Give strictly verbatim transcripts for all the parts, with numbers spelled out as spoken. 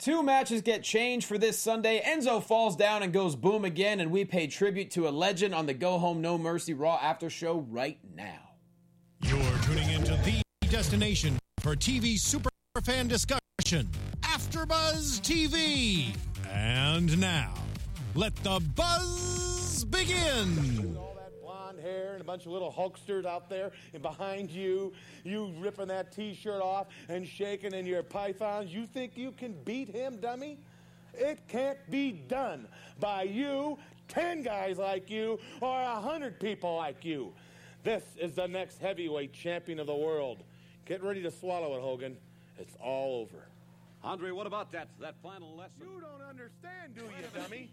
Two matches get changed for this Sunday. Enzo falls down and goes boom again, and we pay tribute to a legend on the Go Home No Mercy Raw After Show right now. You're tuning into the destination for T V superfan discussion, AfterBuzz T V. And now, let the buzz begin. Hair and a bunch of little hulksters out there, and behind you, you ripping that t-shirt off and shaking in your pythons. You think you can beat him, dummy? It can't be done by you, ten guys like you, or a hundred people like you. This is the next heavyweight champion of the world. Get ready to swallow it, Hogan. It's all over. Andre, what about that that final lesson? You don't understand, do you, dummy?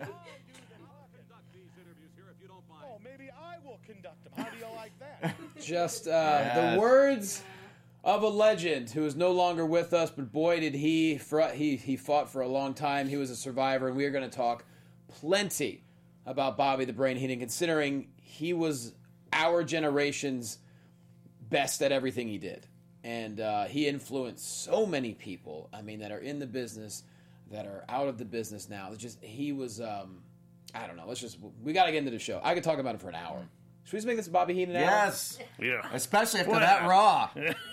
Oh, maybe I will conduct them. How do you like that? Just uh, Yes. the words of a legend who is no longer with us, but boy, did he, fr- he he fought for a long time. He was a survivor, and we are going to talk plenty about Bobby the Brain Heenan, considering he was our generation's best at everything he did. And uh, he influenced so many people, I mean, that are in the business, that are out of the business now. It's just, he was... Um, I don't know. Let's just, we got to get into the show. I could talk about it for an hour. Should we just make this a Bobby Heenan hour? Yes. Yeah. Especially after Well, that Raw.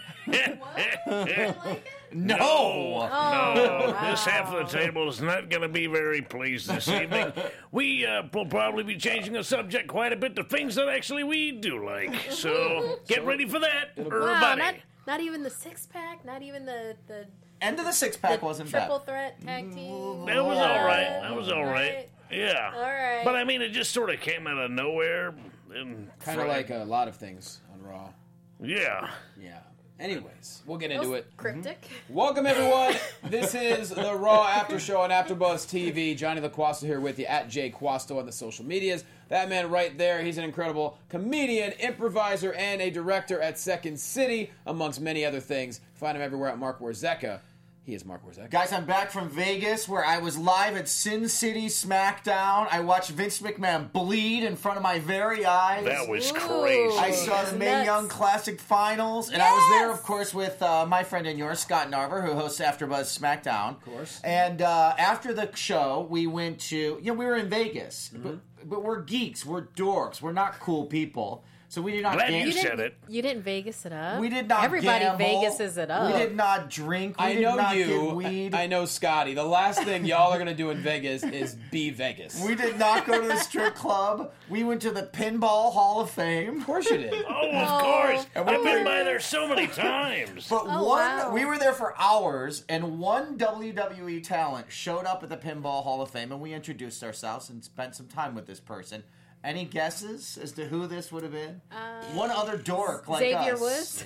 No. No. No. This half of the table is not going to be very pleased this evening. We uh, will probably be changing the subject quite a bit to things that actually we do like. So get ready for that, Wow, everybody. not, not even the six pack, not even the the, End of the six pack the wasn't triple bad. threat tag team. That was Yeah. all right. That was all right. Yeah. All right. But I mean, it just sort of came out of nowhere. And Kind of Fri- like a lot of things on Raw. Yeah. Yeah. Anyways, we'll get That into was it. cryptic. Welcome, everyone. This is the Raw After Show on AfterBuzz T V. Johnny LaQuasto here with you at Jay Quasto on the social medias. That man right there, he's an incredible comedian, improviser, and a director at Second City, amongst many other things. Find him everywhere at Mark Warzeka. He is Mark Warzeka. Guys, I'm back from Vegas where I was live at Sin City SmackDown. I watched Vince McMahon bleed in front of my very eyes. That was Ooh. crazy. I saw the Mae Nuts. Young Classic Finals, and I was there, Yes! of course, with uh, my friend and yours, Scott Narver, who hosts AfterBuzz SmackDown. Of course. And uh, after the show, we went to, you know, we were in Vegas, but, but we're geeks, we're dorks, we're not cool people. So we did not Glad gam- you didn't, said it. You didn't Vegas it up. We did not Everybody gamble. Vegases it up. We did not drink. We I did know not you. get weed. I know Scotty. The last thing y'all are going to do in Vegas is be Vegas. We did not go to the strip club. We went to the Pinball Hall of Fame. Of course you did. Oh, of course. And we I've been were- by there so many times. But Oh, one, wow. we were there for hours, and one W W E talent showed up at the Pinball Hall of Fame, and we introduced ourselves and spent some time with this person. Any guesses as to who this would have been? Uh, One other dork like Xavier us. Woods,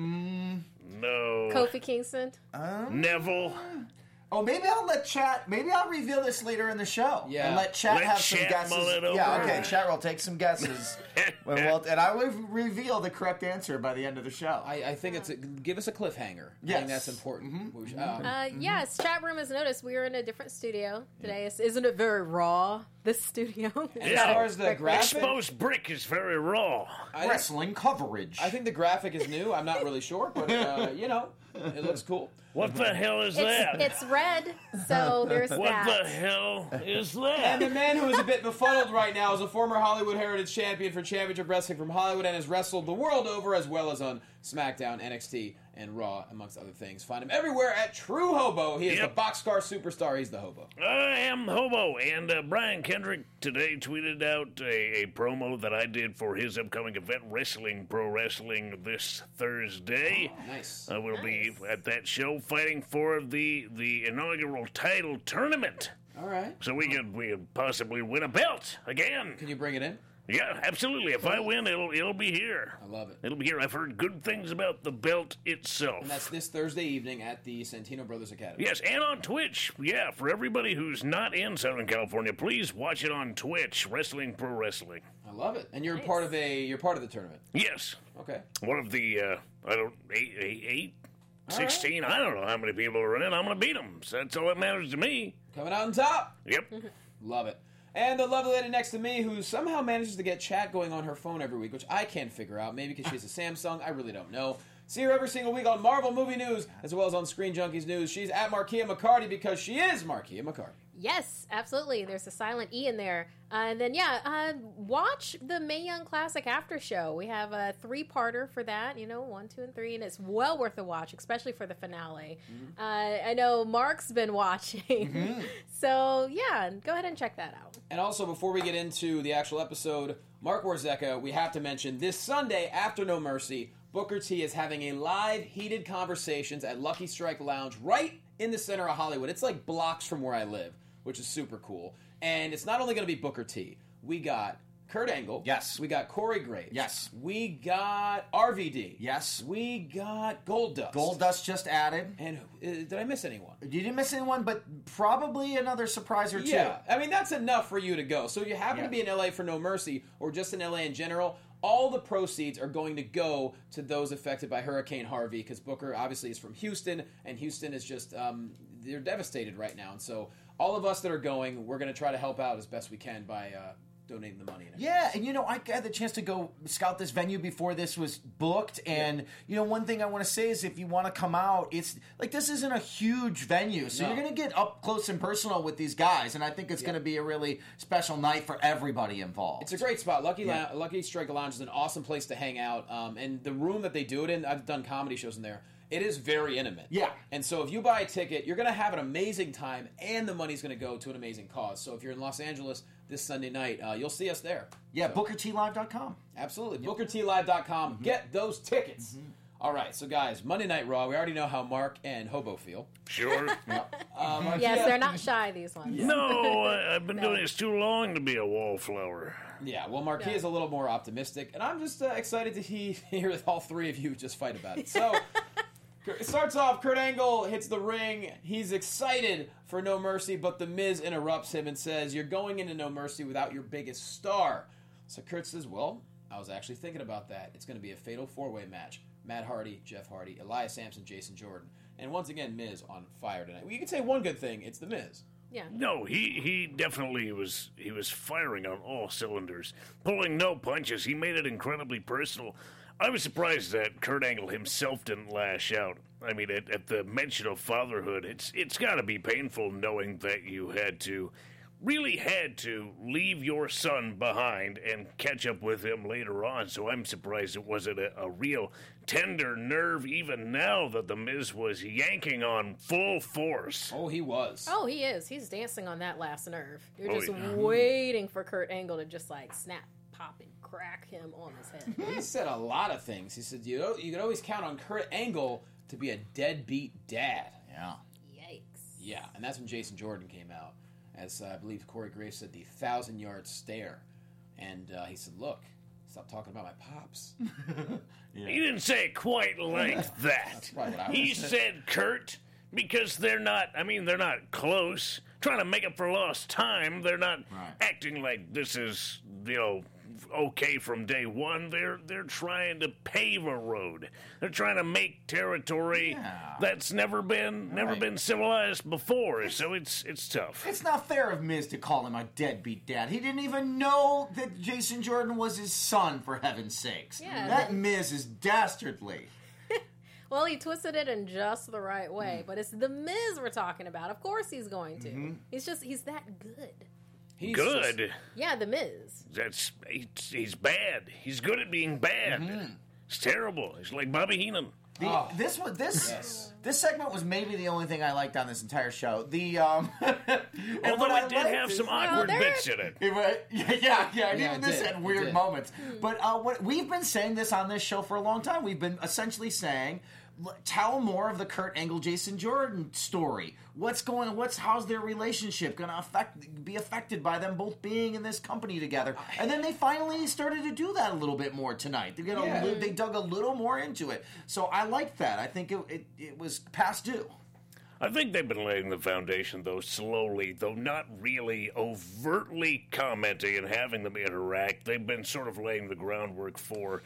No. Kofi Kingston. Neville. Oh, maybe I'll let chat. Maybe I'll reveal this later in the show. Yeah. and let chat Let have some chat guesses. mull it Yeah, over. okay. Chat will take some guesses, Well, well, and I will reveal the correct answer by the end of the show. I, I think it's a, give us a cliffhanger. I Yes. think that's important. We should- um, Uh, yes, chat room has noticed we are in a different studio today. It's, isn't it very raw? This studio. as far as the graphic, Exposed brick is very raw. I, Wrestling coverage. I think the graphic is new. I'm not really sure, but uh, you know, it looks cool. What the hell is that? It's, it's red, so there's what that. the hell is And the that? man who is a bit befuddled right now is a former Hollywood Heritage Champion for Championship Wrestling from Hollywood and has wrestled the world over as well as on SmackDown, N X T, and Raw, amongst other things. Find him everywhere at True Hobo. He is Yep. the Boxcar Superstar. He's the Hobo. I am Hobo, and uh, Brian Kendrick today tweeted out a, a promo that I did for his upcoming event, Wrestling Pro Wrestling, this Thursday. Nice. I will be at that show fighting for the the inaugural title tournament, All right. so we could we could possibly win a belt again. Can you bring it in? Yeah, absolutely. If I win, it'll it'll be here. I love it. It'll be here. I've heard good things about the belt itself. And that's this Thursday evening at the Santino Brothers Academy. Yes, and on Twitch. Yeah, for everybody who's not in Southern California, please watch it on Twitch. Wrestling Pro Wrestling. I love it. And you're Nice. part of a you're part of the tournament. Yes, Okay. one of the uh, I don't eight, eight, eight All sixteen. I don't know how many people are in it. I'm gonna beat them. So that's all that matters to me. Coming out on top. Yep. Love it. And the lovely lady next to me who somehow manages to get chat going on her phone every week, which I can't figure out. Maybe because she has a Samsung. I really don't know. See her every single week on Marvel Movie News, as well as on Screen Junkies News. She's at Markia McCarty because she is Markia McCarty. Yes, absolutely. There's a silent E in there. Uh, and then, yeah, uh, watch the Mae Young Classic After Show. We have a three-parter for that, you know, one, two, and three, and it's well worth a watch, especially for the finale. Mm-hmm. Uh, I know Mark's been watching. Mm-hmm. So, yeah, go ahead and check that out. And also, before we get into the actual episode, Mark Warzeka, we have to mention, this Sunday, after No Mercy, Booker T is having a live, heated conversations at Lucky Strike Lounge right in the center of Hollywood. It's like blocks from where I live, which is super cool. And it's not only going to be Booker T. We got Kurt Angle. Yes. We got Corey Graves. Yes. We got R V D. Yes. We got Goldust. Goldust just added. And uh, did I miss anyone? You didn't miss anyone, but probably another surprise or two. Yeah. I mean, that's enough for you to go. So if you happen Yeah. to be in L A for No Mercy, or just in L A in general, all the proceeds are going to go to those affected by Hurricane Harvey, because Booker obviously is from Houston, and Houston is just, um, they're devastated right now. And so all of us that are going, we're going to try to help out as best we can by uh, donating the money. Yeah, and you know, I had the chance to go scout this venue before this was booked, and yeah. you know, one thing I want to say is if you want to come out, it's like this isn't a huge venue, so no. you're going to get up close and personal with these guys, and I think it's yeah. going to be a really special night for everybody involved. It's a great spot. Lucky yeah. La- Lucky Strike Lounge is an awesome place to hang out, um, and the room that they do it in, I've done comedy shows in there. It is very intimate. Yeah. And so if you buy a ticket, you're going to have an amazing time, and the money's going to go to an amazing cause. So if you're in Los Angeles this Sunday night, uh, you'll see us there. Yeah, so, Booker T Live dot com. Absolutely. Yep. Booker T Live dot com. Mm-hmm. Get those tickets. Mm-hmm. All right, so guys, Monday Night Raw, we already know how Mark and Hobo feel. Sure. Yep. um, yes, they're not shy, these ones. Yeah. No, I, I've been no. doing this too long to be a wallflower. Yeah, well, Marquis no. is a little more optimistic, and I'm just uh, excited to he- hear all three of you just fight about it. So... It starts off, Kurt Angle hits the ring. He's excited for No Mercy, but The Miz interrupts him and says, you're going into No Mercy without your biggest star. So Kurt says, well, I was actually thinking about that. It's going to be a fatal four-way match. Matt Hardy, Jeff Hardy, Elias Sampson, Jason Jordan. And once again, Miz on fire tonight. Well, you can say one good thing. It's The Miz. Yeah. No, he, he definitely was he was firing on all cylinders, pulling no punches. He made it incredibly personal. I was surprised that Kurt Angle himself didn't lash out. I mean, at, at the mention of fatherhood, it's it's got to be painful knowing that you had to, really had to leave your son behind and catch up with him later on. So I'm surprised it wasn't a, a real tender nerve even now that The Miz was yanking on full force. Oh, he was. Oh, he is. He's dancing on that last nerve. You're Oh, just yeah. waiting for Kurt Angle to just like snap, pop, and crack him on his head. He said a lot of things. He said, you know, you can always count on Kurt Angle to be a deadbeat dad. Yeah. Yikes. Yeah, and that's when Jason Jordan came out. As uh, I believe Corey Graves said, the thousand-yard stare. And uh, he said, look, stop talking about my pops. Yeah. He didn't say it quite like that. That's probably what I He would say. said Kurt because they're not, I mean, they're not close. Trying to make up for lost time. They're not Right. acting like this is, you know, okay from day one. They're they're trying to pave a road. They're trying to make territory Yeah. that's never been never Right. been civilized before. So it's it's tough. It's not fair of Miz to call him a deadbeat dad. He didn't even know that Jason Jordan was his son, for heaven's sakes. Yeah, that that- Miz is dastardly. Well, he twisted it in just the right way, but it's The Miz we're talking about. Of course he's going to. Mm-hmm. He's just, he's that good. He's Good. just- Yeah, The Miz. That's he's, he's bad. He's good at being bad. Mm-hmm. It's terrible. He's like Bobby Heenan. The, Oh. This was this Yes. this segment was maybe the only thing I liked on this entire show. The um, and Although what I it did liked have is- some awkward there- bits in it. It wa- yeah, yeah, yeah, and Yeah, even it this did. had It weird did. moments. But uh, what we've been saying this on this show for a long time. We've been essentially saying, l- tell more of the Kurt Angle, Jason Jordan story. What's going? What's how's their relationship going to affect be affected by them both being in this company together? And then they finally started to do that a little bit more tonight. They, got a Yeah. li- they dug a little more into it. So I liked that. I think it it, it was past due. I think they've been laying the foundation, though, slowly, though not really overtly commenting and having them interact. They've been sort of laying the groundwork for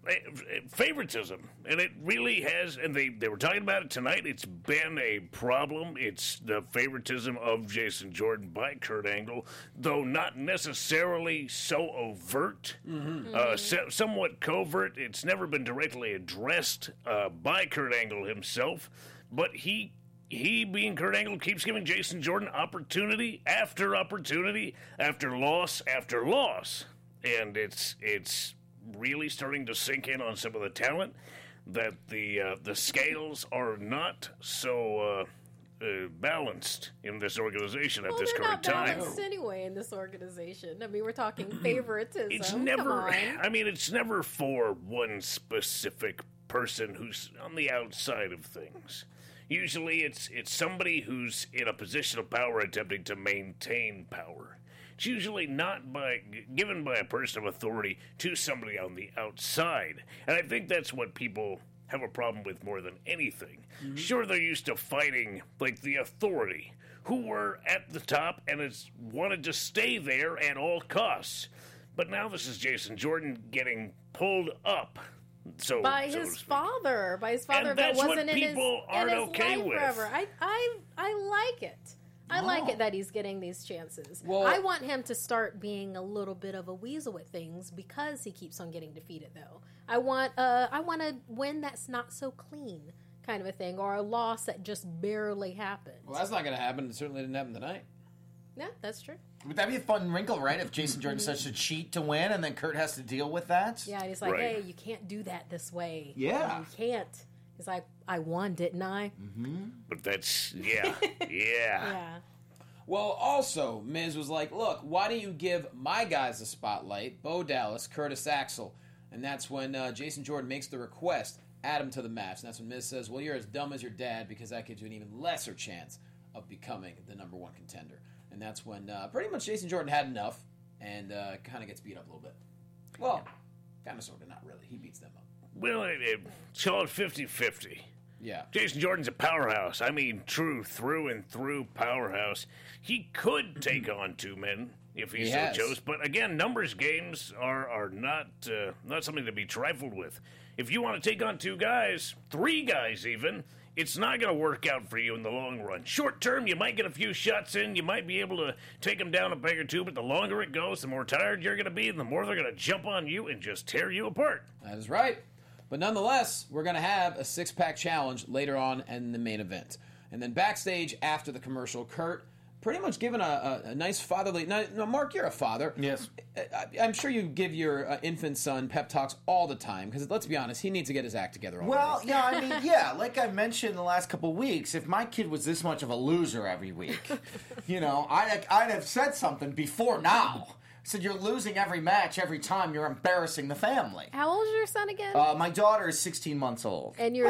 favoritism, and it really has, and they, they were talking about it tonight, it's been a problem. It's the favoritism of Jason Jordan by Kurt Angle, though not necessarily so overt, mm-hmm. uh, so, somewhat covert. It's never been directly addressed uh, by Kurt Angle himself, but he He, being Kurt Angle, keeps giving Jason Jordan opportunity after opportunity, after loss after loss. And it's it's really starting to sink in on some of the talent that the uh, the scales are not so uh, uh, balanced in this organization at well, this they're current not time. balanced anyway in this organization. I mean, we're talking favoritism. It's Come never. on. I mean, it's never for one specific person who's on the outside of things. Usually, it's it's somebody who's in a position of power attempting to maintain power. It's usually not by given by a person of authority to somebody on the outside, and I think that's what people have a problem with more than anything. Mm-hmm. Sure, they're used to fighting like the authority, who were at the top and has wanted to stay there at all costs. But now this is Jason Jordan getting pulled up. So, by so his father, by his father And that that's what wasn't in his, people in aren't his okay life with. forever. I, I, I like it. I like it that he's getting these chances. Well- I want him to start being a little bit of a weasel with things because he keeps on getting defeated. Though I want, uh, I want a win that's not so clean, kind of a thing, or a loss that just barely happened. Well, that's not going to happen. It certainly didn't happen tonight. Yeah, that's true. Would that be a fun wrinkle, right? If Jason Jordan starts to cheat to win, and then Kurt has to deal with that. Yeah, he's like, Right. hey, you can't do that this way. Yeah. You can't. He's like, I won, didn't I? But that's yeah, yeah. Yeah. Well, also, Miz was like, look, why don't you give my guys the spotlight, Bo Dallas, Curtis Axel? And that's when uh, Jason Jordan makes the request, add him to the match. And that's when Miz says, well, you're as dumb as your dad because that gives you an even lesser chance of becoming the number one contender. And that's when uh, pretty much Jason Jordan had enough and uh, kind of gets beat up a little bit. Well, kind of, sort of, not really. He beats them up. Well, it, it, call it fifty-fifty. Yeah. Jason Jordan's a powerhouse. I mean, true through and through powerhouse. He could take on two men if he, He so has. chose. But again, numbers games are are not uh, not something to be trifled with. If you want to take on two guys, three guys even, it's not going to work out for you in the long run. Short term, you might get a few shots in. You might be able to take them down a peg or two. But the longer it goes, the more tired you're going to be, and the more they're going to jump on you and just tear you apart. That is right. But nonetheless, we're going to have a six-pack challenge later on in the main event. And then backstage after the commercial, Kurt pretty much given a, a, a nice fatherly... Now, now, Mark, you're a father. Yes. I, I'm sure you give your uh, infant son pep talks all the time, because let's be honest, he needs to get his act together already. Well, yeah, I mean, yeah, like I've mentioned in the last couple of weeks, if my kid was this much of a loser every week, you know, I'd, I'd have said something before now. Said you're losing every match, every time. You're embarrassing the family. How old is your son again? Uh, my daughter is sixteen months old. and you're... no,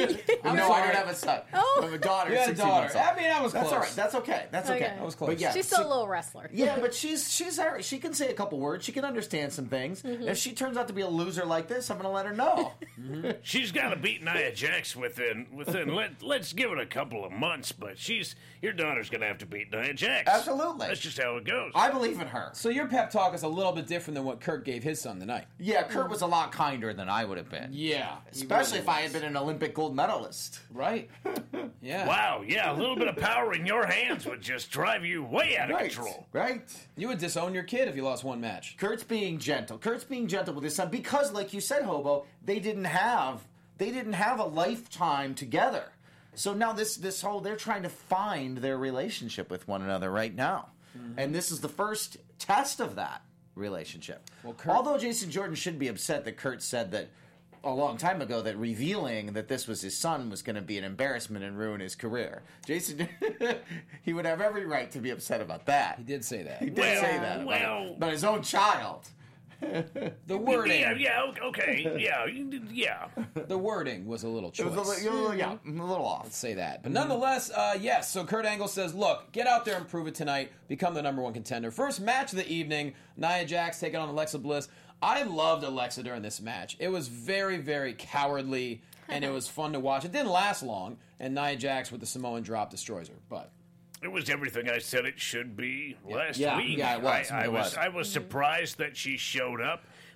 I don't have a son. Oh. But my daughter You is had a sixteen daughter. months old. I mean, I was That's close. all right. That's okay. That's okay. Okay. That was close. But yeah, She's still so- a little wrestler. Yeah, but she's she's all right. She can say a couple words. She can understand some things. Mm-hmm. If she turns out to be a loser like this, I'm going to let her know. She's got to beat Nia Jax within within. let let's give it a couple of months, but she's your daughter's gonna have to beat Nia Jax. Absolutely. That's just how it goes. I believe in her. So your pep talk is a little bit different than what Kurt gave his son tonight. Yeah, Kurt was a lot kinder than I would have been. Yeah. Especially if I had been an Olympic gold medalist. Right. Yeah. Wow, yeah, a little bit of power in your hands would just drive you way out of Right. control. Right. You would disown your kid if you lost one match. Kurt's being gentle. Kurt's being gentle with his son because, like you said, Hobo, they didn't have they didn't have a lifetime together. So now this this whole they're trying to find their relationship with one another right now, mm-hmm. and this is the first test of that relationship. Well, Kurt- Although Jason Jordan should be upset that Kurt said that a long time ago that revealing that this was his son was going to be an embarrassment and ruin his career. Jason, he would have every right to be upset about that. He did say that. He did Well, say that about, well- about his own child. The wording, Yeah, yeah, okay, yeah, yeah. the wording was a little It choice. was a little, yeah, a little off. Let's say that. But nonetheless, uh, yes, so Kurt Angle says, look, get out there and prove it tonight. Become the number one contender. First match of the evening, Nia Jax taking on Alexa Bliss. I loved Alexa during this match. It was very, very cowardly, and it was fun to watch. It didn't last long, and Nia Jax with the Samoan drop destroys her. But It was everything I said it should be last Yeah, week. yeah, it was, I, I it was. was. I was surprised that she showed up,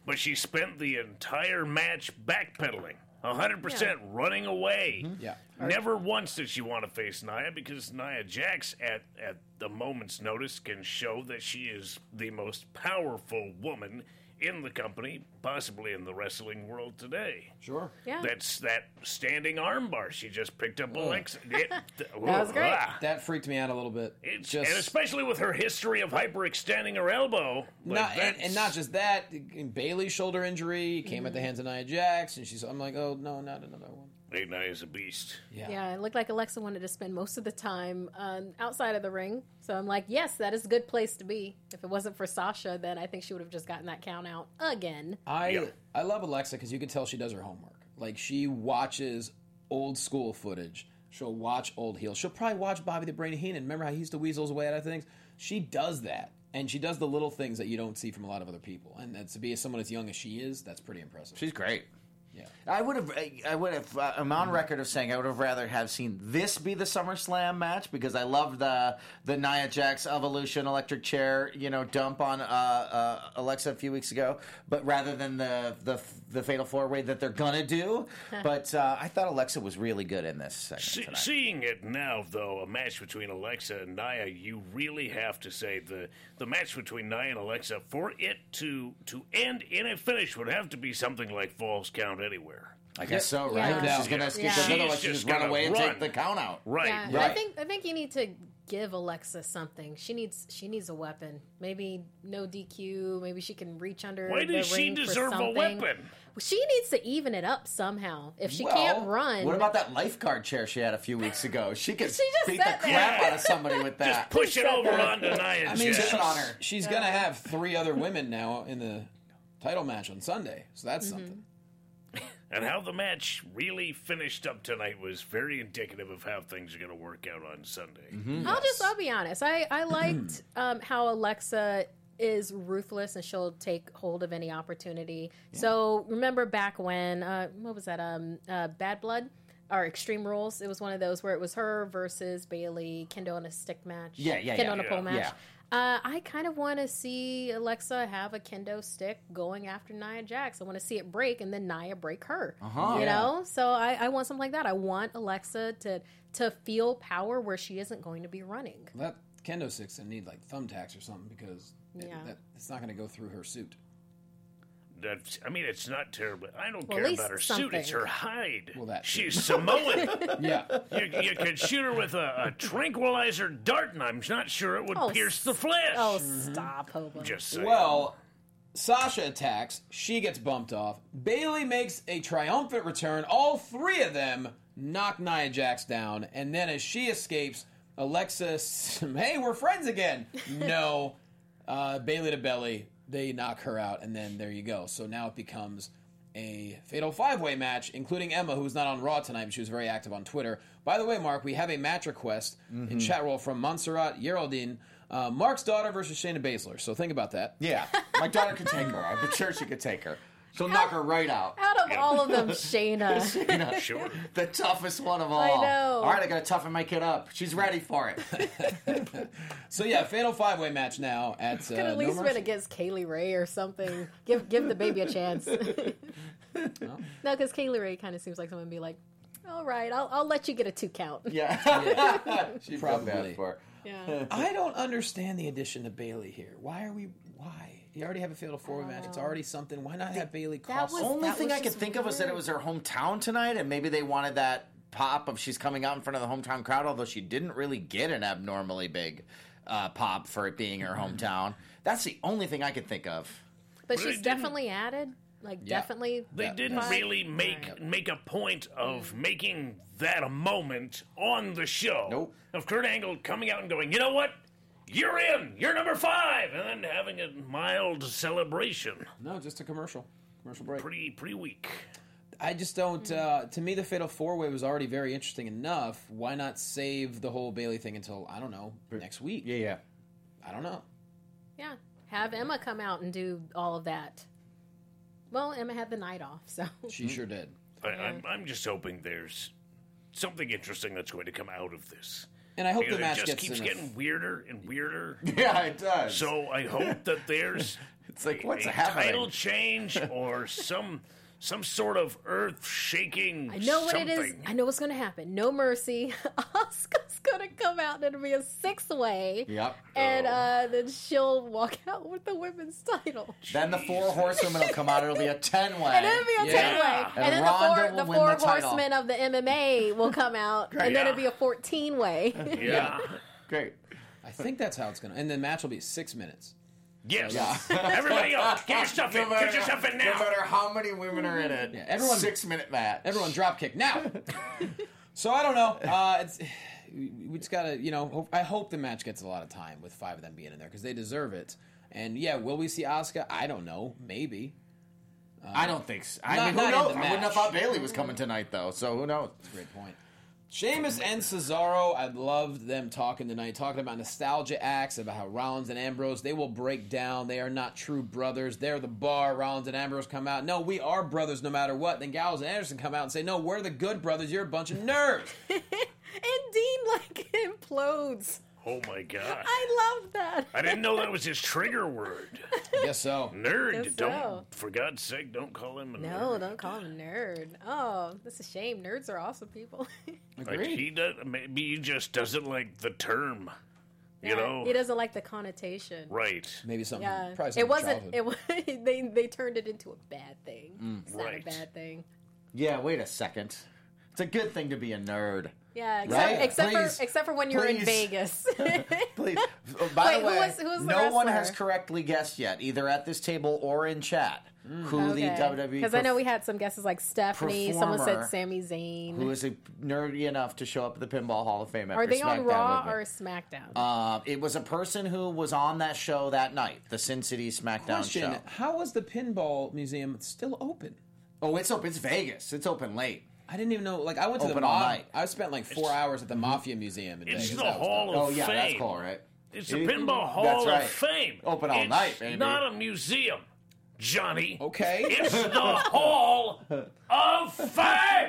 but she spent the entire match backpedaling. one hundred percent Yeah. running away. Yeah. Never once did she want to face Nia because Nia Jax, at, at the moment's notice, can show that she is the most powerful woman in the company, possibly in the wrestling world today. Sure. Yeah. That's that standing armbar she just picked up Alexa. It, That was great. ah. That freaked me out a little bit. It's, just and especially with her history of hyperextending her elbow. like, not, and, that's- and not just that. Bailey's shoulder injury came at the hands of Nia Jax, and she's. I'm like, oh no, not another one. Hey, Nia's a beast. Yeah. Yeah, it looked like Alexa wanted to spend most of the time um, outside of the ring. So I'm like, yes, that is a good place to be. If it wasn't for Sasha, then I think she would have just gotten that count out again. I Yeah. I love Alexa because you can tell she does her homework. Like she watches old school footage. She'll watch old heels. She'll probably watch Bobby the Brain Heenan. Remember how he used to weasel his way out of things? She does that, and she does the little things that you don't see from a lot of other people. And that, to be someone as young as she is, that's pretty impressive. She's great. Yeah. I would have. I would have. Uh, I'm on record of saying I would have rather have seen this be the SummerSlam match because I loved the the Nia Jax Evolution electric chair, you know, dump on uh, uh, Alexa a few weeks ago. But rather than the the the Fatal Four Way that they're gonna do, but uh, I thought Alexa was really good in this segment See, tonight. seeing it now, though, a match between Alexa and Nia, you really have to say the the match between Nia and Alexa, for it to to end in a finish, would have to be something like Falls Count Anywhere. I guess so, right? Yeah. She's gonna. Yeah. Because otherwise, She's she just just run gonna away and run. take the count out. Right. Yeah, and right. I think I think you need to give Alexa something. She needs she needs a weapon. Maybe no D Q. Maybe she can reach under. Why the does she ring for deserve a something. weapon? She needs to even it up somehow. If she Well, can't run, What about that lifeguard chair she had a few weeks ago? She could She just beat the sat there. crap out of somebody with that. Just push it said over that. onto Nia I mean, Jax. Sit on her. she's gonna have three other women now in the title match on Sunday, so that's something. And how the match really finished up tonight was very indicative of how things are going to work out on Sunday. I'll just I'll be honest. I I liked um, how Alexa is ruthless and she'll take hold of any opportunity. So remember back when uh, what was that? Um, uh, Bad Blood or Extreme Rules. It was one of those where it was her versus Bailey, Kendo on a stick match. Yeah, yeah, Kendo yeah. on a pole Yeah. match. Yeah. Uh, I kind of want to see Alexa have a kendo stick going after Nia Jax. I want to see it break and then Nia break her. Uh-huh. You Yeah. know, so I, I want something like that. I want Alexa to to feel power where she isn't going to be running. That kendo stick's gonna need like thumbtacks or something because it, Yeah. that, it's not gonna go through her suit. That's, I mean, it's not terrible. I don't Well, at care least about her suit. It's something. her hide. Well, that too. She's Samoan. Yeah. you, you could shoot her with a, a tranquilizer dart, and I'm not sure it would Oh, pierce the flesh. Oh, stop, Hobo. Just saying. Well, Sasha attacks. She gets bumped off. Bailey makes a triumphant return. All three of them knock Nia Jax down. And then as she escapes, Alexa, s- hey, we're friends again. No. Uh, Bailey to belly. They knock her out. And then there you go. So now it becomes a fatal five-way match, including Emma, who's not on Raw tonight, but she was very active on Twitter. By the way, Mark, we have a match request in chat roll from Montserrat Geraldine. Uh, Mark's daughter versus Shayna Baszler. So think about that. Yeah, my daughter could take her. I'm sure she could take her. She'll knock her right out. Out of all of them, Shayna. You know, Sure. the toughest one of all. know. All right, I got to toughen my kid up. She's ready for it. So yeah, fatal five-way match now at uh, Could at No least Mercy. been against Kaylee Ray or something. Give give the baby a chance. No, because Kaylee Ray kind of seems like someone would be like, all right, I'll, I'll let you get a two count. Yeah, she Probably. probably for it. Yeah. I don't understand the addition of Bailey here. Why are we? Why? You already have a fatal four-way match. It's already something. Why not have Bailey that cross? was- Only That thing I could just think of was that it weird. was her hometown tonight, and maybe they wanted that pop of she's coming out in front of the hometown crowd. Although she didn't really get an abnormally big uh, pop for it being her hometown. That's the only thing I could think of. But But she's it didn't- definitely added. Like, Yeah. definitely. They Yeah. didn't But- really make Right. make a point of making that a moment on the show. Nope. Of Kurt Angle coming out and going, you know what? You're in. You're number five, and then having a mild celebration. No, just a commercial. Commercial break. Pretty pretty weak. I just don't. Uh, to me, the fatal four-way was already very interesting enough. Why not save the whole Bailey thing until I don't know next week? yeah. I don't know. Yeah. Have Emma come out and do all of that. Well, Emma had the night off, so. She sure did. I, I'm, I'm just hoping there's something interesting that's going to come out of this. And I hope Because the match it just gets keeps enough- getting weirder and weirder. Yeah, it does. So I hope that there's it's like, what's a happening? title change or some some sort of earth shaking. I know what something. it is. I know what's going to happen. No mercy. Asuka's going to come out and it'll be a six way. Yep. And Oh. uh, then she'll walk out with the women's title. Then the four horsewomen will come out. It'll be a ten way. And it'll be a Yeah. ten way. And And, then Ronda the will four, the win four the title. horsemen of the M M A will come out. And then Yeah. it'll be a fourteen way. Yeah. Great. I think that's how it's going to. And the match will be six minutes. Yes. Everybody else, get your stuff in. Get your stuff in No now. matter how many women are in it. Yeah, everyone- Six minute match. Everyone drop kick now. So I don't know. Uh, it's we just gotta, you know. Hope, I hope the match gets a lot of time with five of them being in there because they deserve it. And yeah, will we see Asuka? I don't know. Maybe. I don't think so. I Not- mean, who not in knows? the I wouldn't have match. thought Bailey was coming tonight, though. So who knows? Great point. Sheamus and Cesaro, I loved them talking tonight, talking about nostalgia acts, about how Rollins and Ambrose, they will break down. They are not true brothers. They're the bar. Rollins and Ambrose come out. No, we are brothers no matter what. Then Gallows and Anderson come out and say, no, we're the good brothers. You're a bunch of nerds. And Dean, like, implodes. Oh my god. I love that. I didn't know that was his trigger word. I guess so. Nerd. Guess Don't, so. for God's sake, don't call him a No, nerd. don't call him a nerd. Oh, that's a shame. Nerds are awesome people. Like Agreed. he does. Maybe he just doesn't like the term. You Yeah, know. he doesn't like the connotation. Right. Maybe something. Yeah, Probably something it wasn't. childhood. It was, they they turned it into a bad thing. Mm. It's not Right. a bad thing. Yeah, wait a second. It's a good thing to be a nerd. Yeah, except, Right? except Please. for except for when you're in Please. Vegas. Please. Oh, By Wait, the who way, was- who was the no one wrestler? has correctly guessed yet, either at this table or in chat, who the W W E Because I know perf- we had some guesses like Stephanie. Someone said performer Sami Zayn. who is a nerdy enough to show up at the Pinball Hall of Fame after Are they on SmackDown Raw with me. or SmackDown? Um, it was a person who was on that show that night, the Sin City SmackDown Question, show. how is the Pinball Museum still open? Oh, it's open. It's Vegas. It's open late. I didn't even know. Like, I went to Open the all Ma- night. I spent like four hours at the Mafia Museum in It's Vegas. the That was Hall dope. of Oh, yeah, Fame. that's cool, right? It's the It- Pinball Hall that's right. of Fame. Open all It's night, baby. Not a museum, Johnny. Okay. It's the Hall of Fame.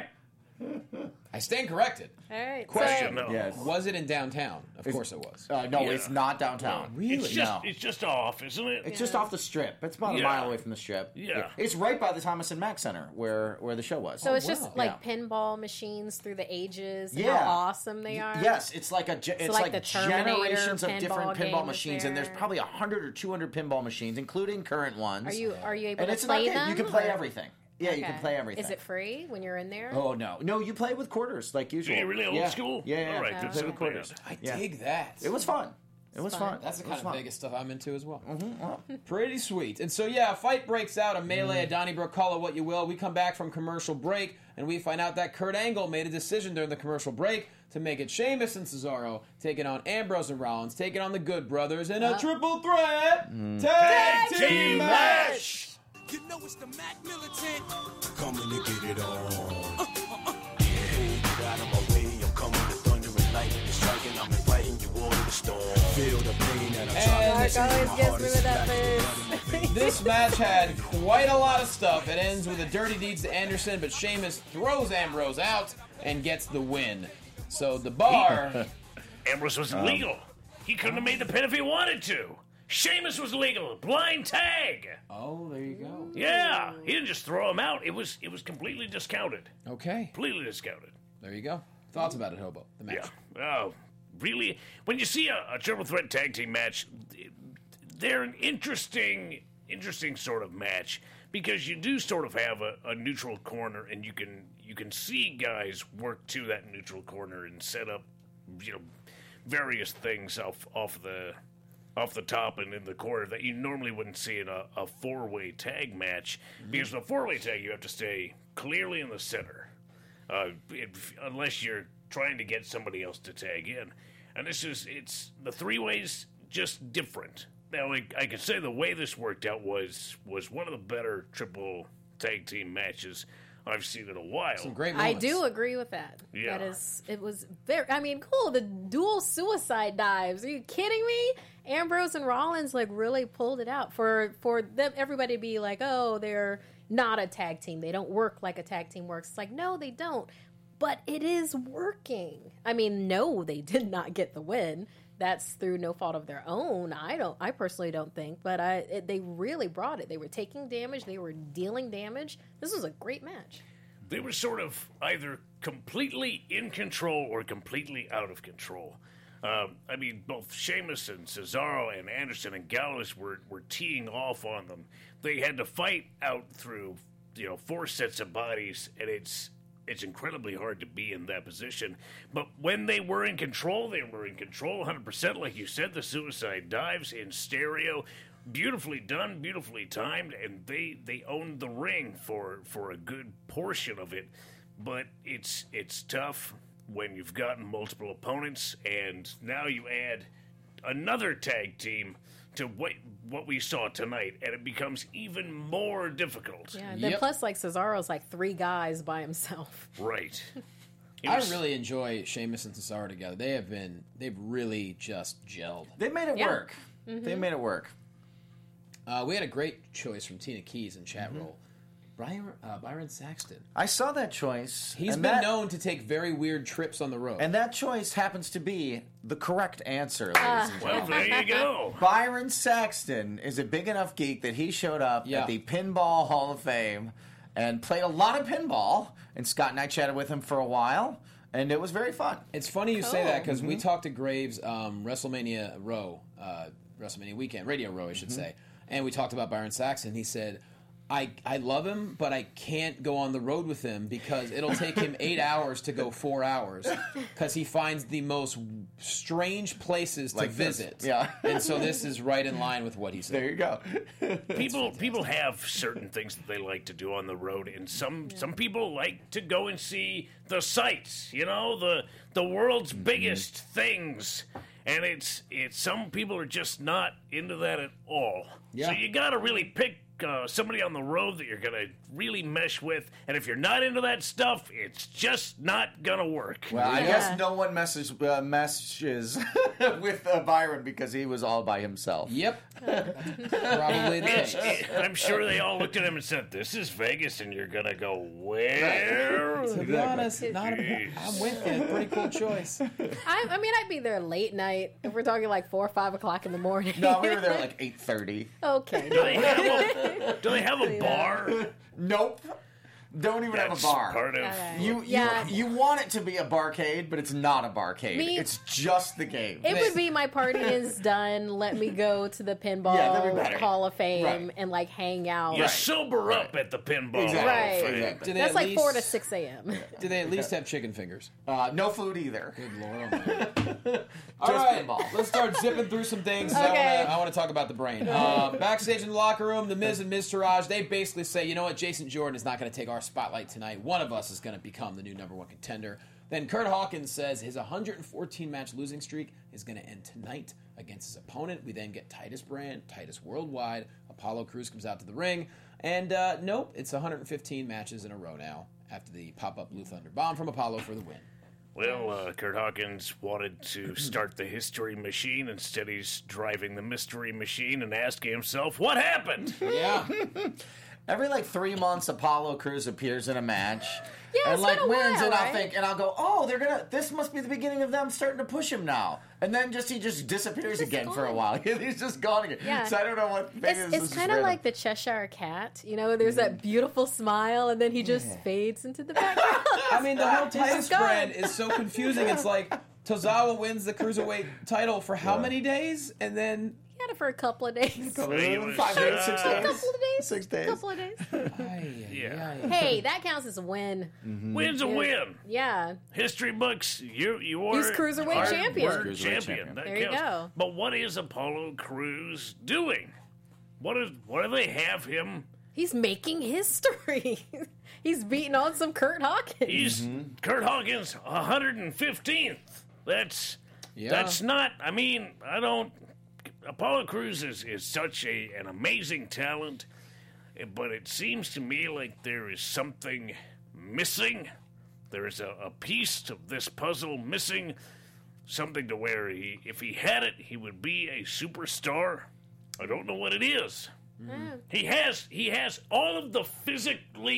I stand corrected. All right. Question So, though. Yes. Was it in downtown? Of course it was. Uh, no, Yeah. it's not downtown. Really? It's just No. it's just off, isn't it? It's just off the strip. It's about a Yeah. mile away from the strip. Yeah. It's right by the Thomas and Mack Center where where the show was. so it's wow. just like pinball machines through the ages. And Yeah. How awesome they are. Yes, it's like a ge- it's like like, the Terminator generations of different pinball game pinball is machines, and there's there. probably a hundred or two hundred pinball machines, including current ones. Are you are you able And to it's play not them? you can play or- everything. Yeah, you can Okay. play everything. Is it free when you're in there? Oh no, no, you play with quarters like usual. Yeah, really old yeah. school? Yeah, yeah. All right, You that's play not with quarters. bad. I Yeah. dig that. It was fun. It was fun. fun. That's the It was kind of fun. Vegas stuff I'm into as well. Mhm, well, Pretty sweet. And so, yeah, a fight breaks out, a melee at Donnybrook, call it what you will. We come back from commercial break, and we find out that Kurt Angle made a decision during the commercial break to make it Sheamus and Cesaro taking on Ambrose and Rollins, taking on the Good Brothers in a triple threat tag team Team match. match. You know it's the Mac Militant. Coming to get it on. Uh, uh, uh. Hey, get out of my way. I'm coming to thunder and lightning and striking. I'm inviting you all to the storm. Feel the pain that I'm And Mark always gets me with that face. this match had quite a lot of stuff. It ends with a dirty deeds to Anderson, but Sheamus throws Ambrose out and gets the win. So the bar... Ambrose was legal. He couldn't have made the pin if he wanted to. Sheamus was legal. Blind tag. Oh, there you go. Yeah, he didn't just throw him out. It was it was completely discounted. Okay, Completely discounted. there you go. Thoughts about it, Hobo? The match. Yeah. Oh, really? When you see a, a triple threat tag team match, they're an interesting, interesting sort of match because you do sort of have a, a neutral corner, and you can you can see guys work to that neutral corner and set up, you know, various things off off the. off the top and in the corner that you normally wouldn't see in a, a four-way tag match. Because in a four-way tag, you have to stay clearly in the center, uh, if, unless you're trying to get somebody else to tag in. And this is, it's, the three-ways just different. Now, I, I could say the way this worked out was was one of the better triple tag team matches I've seen in a while. Some great I moments. do agree with that. Yeah. That is, it was very. I mean, cool. The dual suicide dives. Are you kidding me? Ambrose and Rollins like really pulled it out for for them. Everybody to be like, oh, they're not a tag team. They don't work like a tag team works. It's like, no, they don't. but it is working. I mean, no, they did not get the win. That's through no fault of their own. I don't. I personally don't think, but I, it, they really brought it. They were taking damage. They were dealing damage. This was a great match. They were sort of either completely in control or completely out of control. Um, I mean, both Sheamus and Cesaro and Anderson and Gallows were, were teeing off on them. They had to fight out through, you know, four sets of bodies, and it's it's incredibly hard to be in that position. But when they were in control, they were in control one hundred percent. Like you said, the suicide dives in stereo. Beautifully done, beautifully timed, and they, they owned the ring for, for a good portion of it. But it's it's tough when you've gotten multiple opponents, and now you add another tag team to what what we saw tonight, and it becomes even more difficult. Yeah, and then Yep. plus, like, Cesaro's like three guys by himself. Right. It I was- really enjoy Sheamus and Cesaro together. They have been, they've really just gelled. They made it Yeah. work. They made it work. Uh, we had a great choice from Tina Keys in chat roll. Brian, uh, Byron Saxton. I saw that choice. He's and been that, known to take very weird trips on the road. and that choice happens to be the correct answer, ladies and Well, gentlemen. there you go. Byron Saxton is a big enough geek that he showed up Yeah. at the Pinball Hall of Fame and played a lot of pinball. And Scott and I chatted with him for a while, and it was very fun. It's funny you say Cool. that because we talked to Graves um, WrestleMania Row, uh, WrestleMania Weekend, Radio Row, I should say, and we talked about Byron Saxton. He said, I, I love him, but I can't go on the road with him because it'll take him eight hours to go four hours because he finds the most strange places to Like this. visit. Yeah. And so this is right in line with what he said. There you go. People people have certain things that they like to do on the road, and some some people like to go and see the sights, you know, the the world's biggest things. And it's it's some people are just not into that at all. Yeah. So you got to really pick uh, somebody on the road that you're going to really mesh with. And if you're not into that stuff, it's just not going to work. Well, I Yeah. guess no one messes, uh, meshes with uh, Byron because he was all by himself. Yep. Probably the case. I'm sure they all looked at him and said, "This is Vegas, and you're gonna go where?" To be honest, not a, I'm with you. Pretty cool choice. I, I mean, I'd be there late night if we're talking like four or five o'clock in the morning. No, we were there at like eight thirty. Okay. Do they have a, do they have a bar? Nope. Don't even That's have a bar. part of. Alright. You, Yeah. you you want it to be a barcade, but it's not a barcade. Me- It's just the game. It would be my party is done. Let me go to the Pinball Yeah, that'd be better. Hall of Fame Right. and like hang out. You sober up at the pinball. Exactly. Hall of Right. Fame. Exactly. Do they That's at like least, four to six a.m. Do they at least have chicken fingers? Uh, no food either. Good Lord Almighty. All right, pinball. let's start zipping through some things. Okay. I want to talk about the brain. Uh, backstage in the locker room, The Miz and Miz Taraj, they basically say, you know what, Jason Jordan is not going to take our spotlight tonight. One of us is going to become the new number one contender. Then Kurt Hawkins says his one hundred fourteen match losing streak is going to end tonight against his opponent. We then get Titus Brand, Titus Worldwide. Apollo Crews comes out to the ring. And uh, nope, it's one hundred fifteen matches in a row now after the pop-up Blue Thunder Bomb from Apollo for the win. Well, uh, Kurt Hawkins wanted to start the history machine. Instead, he's driving the mystery machine and asking himself, "What happened?" Yeah. Every like three months, Apollo Crews appears in a match. Yeah, and it's like been a wins, while, and I'll right? think, and I'll go, oh, they're gonna. This must be the beginning of them starting to push him now. And then just he just disappears He's just again for a gone. while. He's just gone again. Yeah. So I don't know what. Maybe It's, this it's is kind of random. like the Cheshire Cat. You know, there's that beautiful smile, and then he just fades into the background. I mean, the whole He's Titus just gone. brand is so confusing. It's like Tozawa wins the cruiserweight title for how many days, and then He had it for a couple of days. He was, Five days, six uh, days. couple of days. Six days. couple of days. Yeah. Hey, that counts as a win. Win's a win. Yeah. History books, you you are He's cruiserweight are- champion. were Cruiserweight champion. champion. That There you counts. go. But what is Apollo Crews doing? What is what do they have him? He's making history. He's beating on some Kurt Hawkins. He's Kurt Hawkins, one hundred fifteenth. That's Yeah. that's not. I mean, I don't. Apollo Crews is, is such a an amazing talent, but it seems to me like there is something missing. There is a, a piece of this puzzle missing. Something to where he, if he had it, he would be a superstar. I don't know what it is. He has he has all of the physically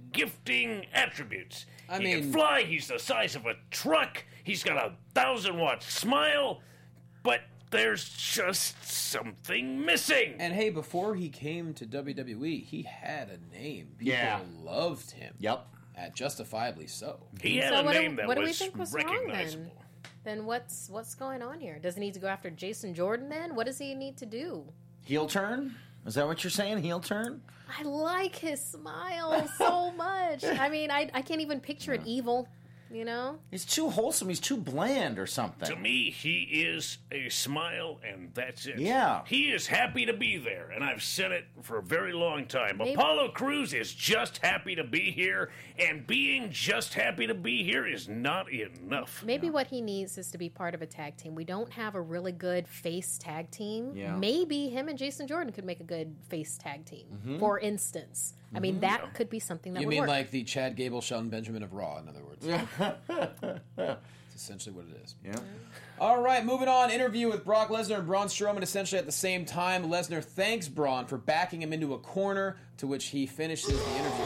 gifting attributes. I he mean- can fly. He's the size of a truck. He's got a thousand watt smile. But there's just something missing. And hey, before he came to W W E, he had a name. People Yeah. loved him. Yep. Uh, justifiably so. He had So a what do- name that what do we was think was wrong then? recognizable. Then what's what's going on here? Does he need to go after Jason Jordan then? What does he need to do? Heel turn? Is that what you're saying? Heel turn? I like his smile so much. I mean, I I can't even picture it evil, you know? He's too wholesome. He's too bland or something. To me, he is a smile, and that's it. Yeah. He is happy to be there, and I've said it for a very long time. Maybe- Apollo Crews is just happy to be here, and being just happy to be here is not enough. Maybe what he needs is to be part of a tag team. We don't have a really good face tag team. Yeah. Maybe him and Jason Jordan could make a good face tag team, Mm-hmm. for instance. I mean, that could be something that You would mean work. like the Chad Gable, Shelton Benjamin of Raw, in other words. That's essentially what it is. Yeah. All right, moving on. Interview with Brock Lesnar and Braun Strowman essentially at the same time. Lesnar thanks Braun for backing him into a corner, to which he finishes the interview.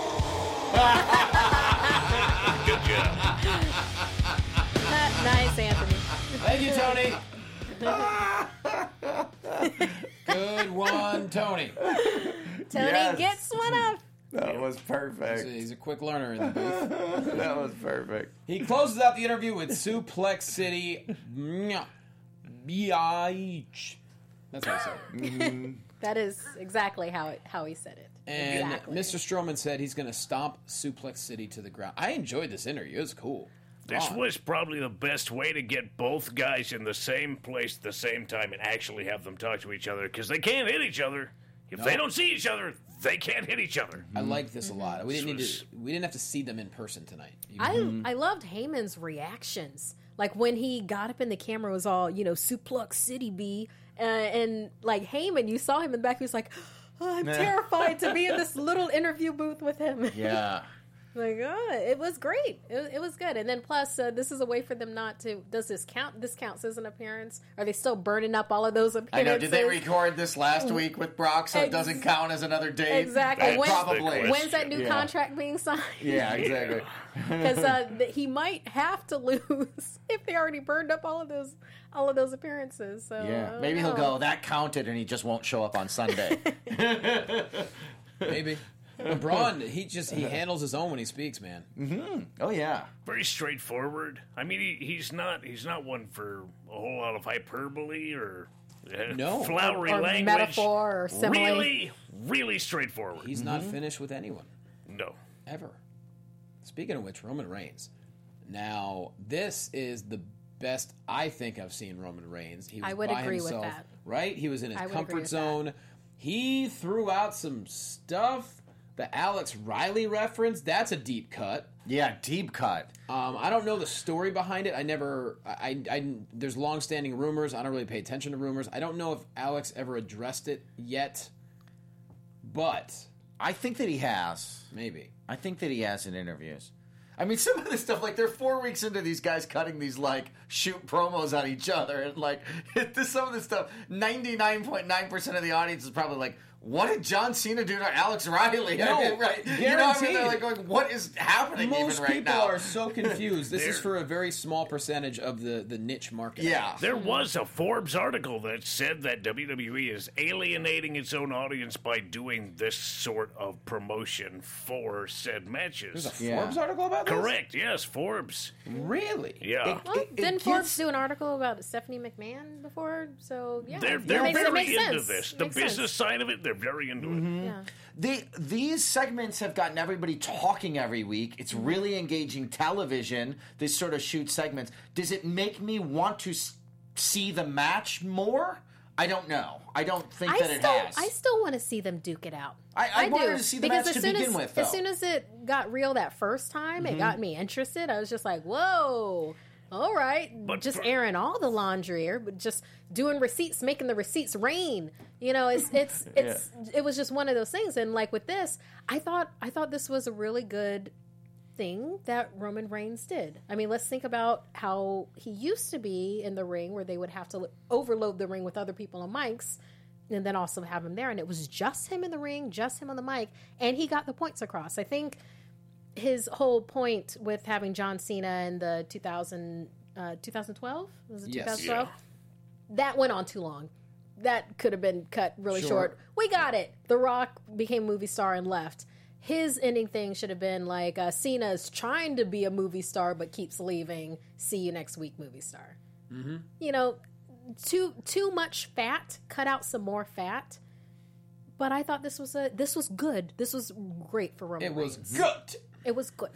Good job. Nice, Anthony. Thank you, Tony. Good one, Tony. Tony Yes. gets one up. That was He's a, perfect. he's a quick learner in the booth. That was perfect. He closes out the interview with Suplex City. Mwah. Biatch. That's how he said it. That is exactly how it how he said it. And exactly. Mister Strowman said he's going to stomp Suplex City to the ground. I enjoyed this interview. It was cool. This Braun. was probably the best way to get both guys in the same place at the same time and actually have them talk to each other, because they can't hit each other. If No. they don't see each other, they can't hit each other. I liked this a lot. We didn't need This to. We didn't have to see them in person tonight. You- I I loved Heyman's reactions. Like when he got up in the camera, it was all, you know, Suplex City B. Uh, and like Heyman, you saw him in the back, he was like, oh, I'm terrified to be in this little interview booth with him. Yeah. Like, oh, it was great. It, it was good. And then plus, uh, this is a way for them not to. Does this count? This counts as an appearance? Are they still burning up all of those I appearances? know. Did they record this last week with Brock so it Ex- doesn't count as another date? Exactly. Uh, When- Probably. When's that new Yeah. contract being signed? Yeah, exactly. Because uh, th- he might have to lose if they already burned up all of those all of those appearances. So I Yeah, don't maybe he'll know. go, that counted, and he just won't show up on Sunday. Maybe. But Braun, he just he handles his own when he speaks, man. Oh, yeah. Very straightforward. I mean, he, he's not he's not one for a whole lot of hyperbole or uh, No. flowery Or language. metaphor or simile. Really, really straightforward. He's not finished with anyone no. ever. Speaking of which, Roman Reigns. Now, this is the best I think I've seen Roman Reigns. He was I would by agree with himself, that. right? He was in his I would agree comfort with zone. He threw out some stuff. The Alex Riley reference, that's a deep cut. Yeah, deep cut. Um, I don't know the story behind it. I never. I, I, I. There's long-standing rumors. I don't really pay attention to rumors. I don't know if Alex ever addressed it yet, but I think that he has. maybe. I think that he has in interviews. I mean, some of this stuff, like, they're four weeks into these guys cutting these, like, shoot promos on each other. And, like, some of this stuff, ninety-nine point nine percent of the audience is probably like, what did John Cena do to Alex Riley? No, I mean, right? You know what I mean? They're like guaranteed. going, what is happening Most even right people now? are so confused. This is They're- for a very small percentage of the, the niche market. Yeah. There was a Forbes article that said that W W E is alienating its own audience by doing this sort of promotion for said matches. There's a Yeah. Forbes article about this? Correct, yes, Forbes. Really? Yeah. Well, It- it didn't gets- Forbes do an article about Stephanie McMahon before? So yeah, They're, it they're makes, it very makes into sense. this. It The makes business sense. side of it, they're very into it. Yeah. They, these segments have gotten everybody talking every week. It's really engaging television, this sort of shoot segments. Does it make me want to s- see the match more? I don't know. I don't think I that it still, has. I still want to see them duke it out. I- I wanted do. to see the because match as to soon begin as, with, As though. soon as it got real that first time, it got me interested. I was just like, whoa. All right, But just for- airing all the laundry, or just doing receipts, making the receipts rain. You know, it's it's it's it was just one of those things. And like with this, I thought I thought this was a really good thing that Roman Reigns did. I mean, let's think about how he used to be in the ring, where they would have to overload the ring with other people on mics, and then also have him there, and it was just him in the ring, just him on the mic, and he got the points across. I think his whole point with having John Cena in the two thousand, uh, twenty twelve? Was it Yes. twenty twelve? That went on too long. That could have been cut really Sure. short. We got it. The Rock became a movie star and left. His ending thing should have been like uh, Cena's trying to be a movie star but keeps leaving. See you next week, movie star. Mm-hmm. You know, too too much fat. Cut out some more fat. But I thought this was a this was good. This was great for Roman It was Reigns. good. It was good.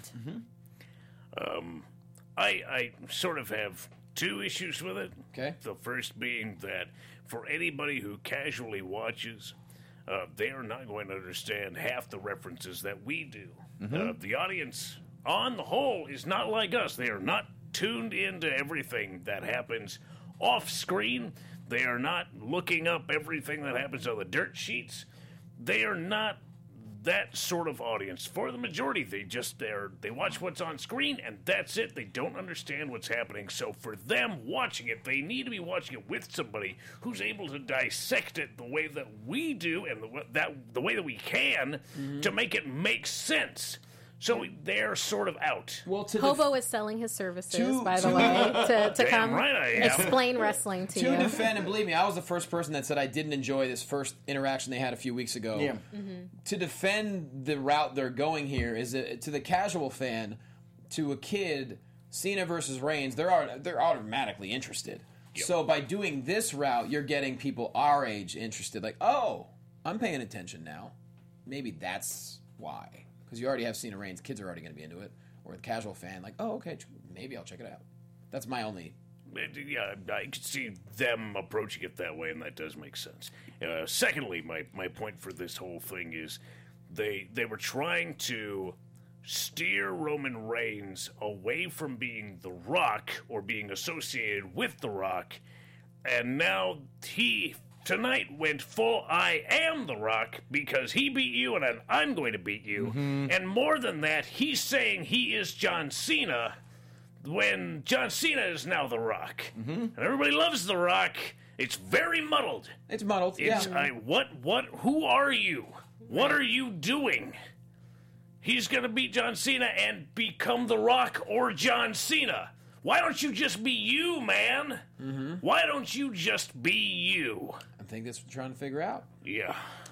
Um, I I sort of have two issues with it. Okay. The first being that for anybody who casually watches, uh, they are not going to understand half the references that we do. Uh, the audience, on the whole, is not like us. They are not tuned into everything that happens off screen. They are not looking up everything that happens on the dirt sheets. They are not that sort of audience. For the majority, they just they're they watch what's on screen and that's it. They don't understand what's happening. So for them watching it, they need to be watching it with somebody who's able to dissect it the way that we do and the that the way that we can to make it make sense. So they're sort of out. Well, to Hobo is selling his services, To- by the to- way, to, to Damn come right I am. explain wrestling to, to you. defend, and believe me, I was the first person that said I didn't enjoy this first interaction they had a few weeks ago. Yeah. To defend the route they're going here is that to the casual fan, to a kid, Cena versus Reigns, they're au- they're automatically interested. So by doing this route, you're getting people our age interested. Like, oh, I'm paying attention now. Maybe that's why. Because you already have Cena Reigns, kids are already going to be into it. Or the casual fan, like, oh, okay, maybe I'll check it out. That's my only. Yeah, I could see them approaching it that way, and that does make sense. Uh, secondly, my, my point for this whole thing is they they were trying to steer Roman Reigns away from being The Rock or being associated with The Rock, and now he tonight went full I am The Rock because he beat you and then I'm going to beat you. And more than that, he's saying he is John Cena when John Cena is now The Rock. And everybody loves The Rock. It's very muddled. It's muddled, It's, yeah. I, what, what, who are you? What are you doing? He's going to beat John Cena and become The Rock or John Cena. Why don't you just be you, man? Mm-hmm. Why don't you just be you? I think that's what we're trying to figure out. Yeah.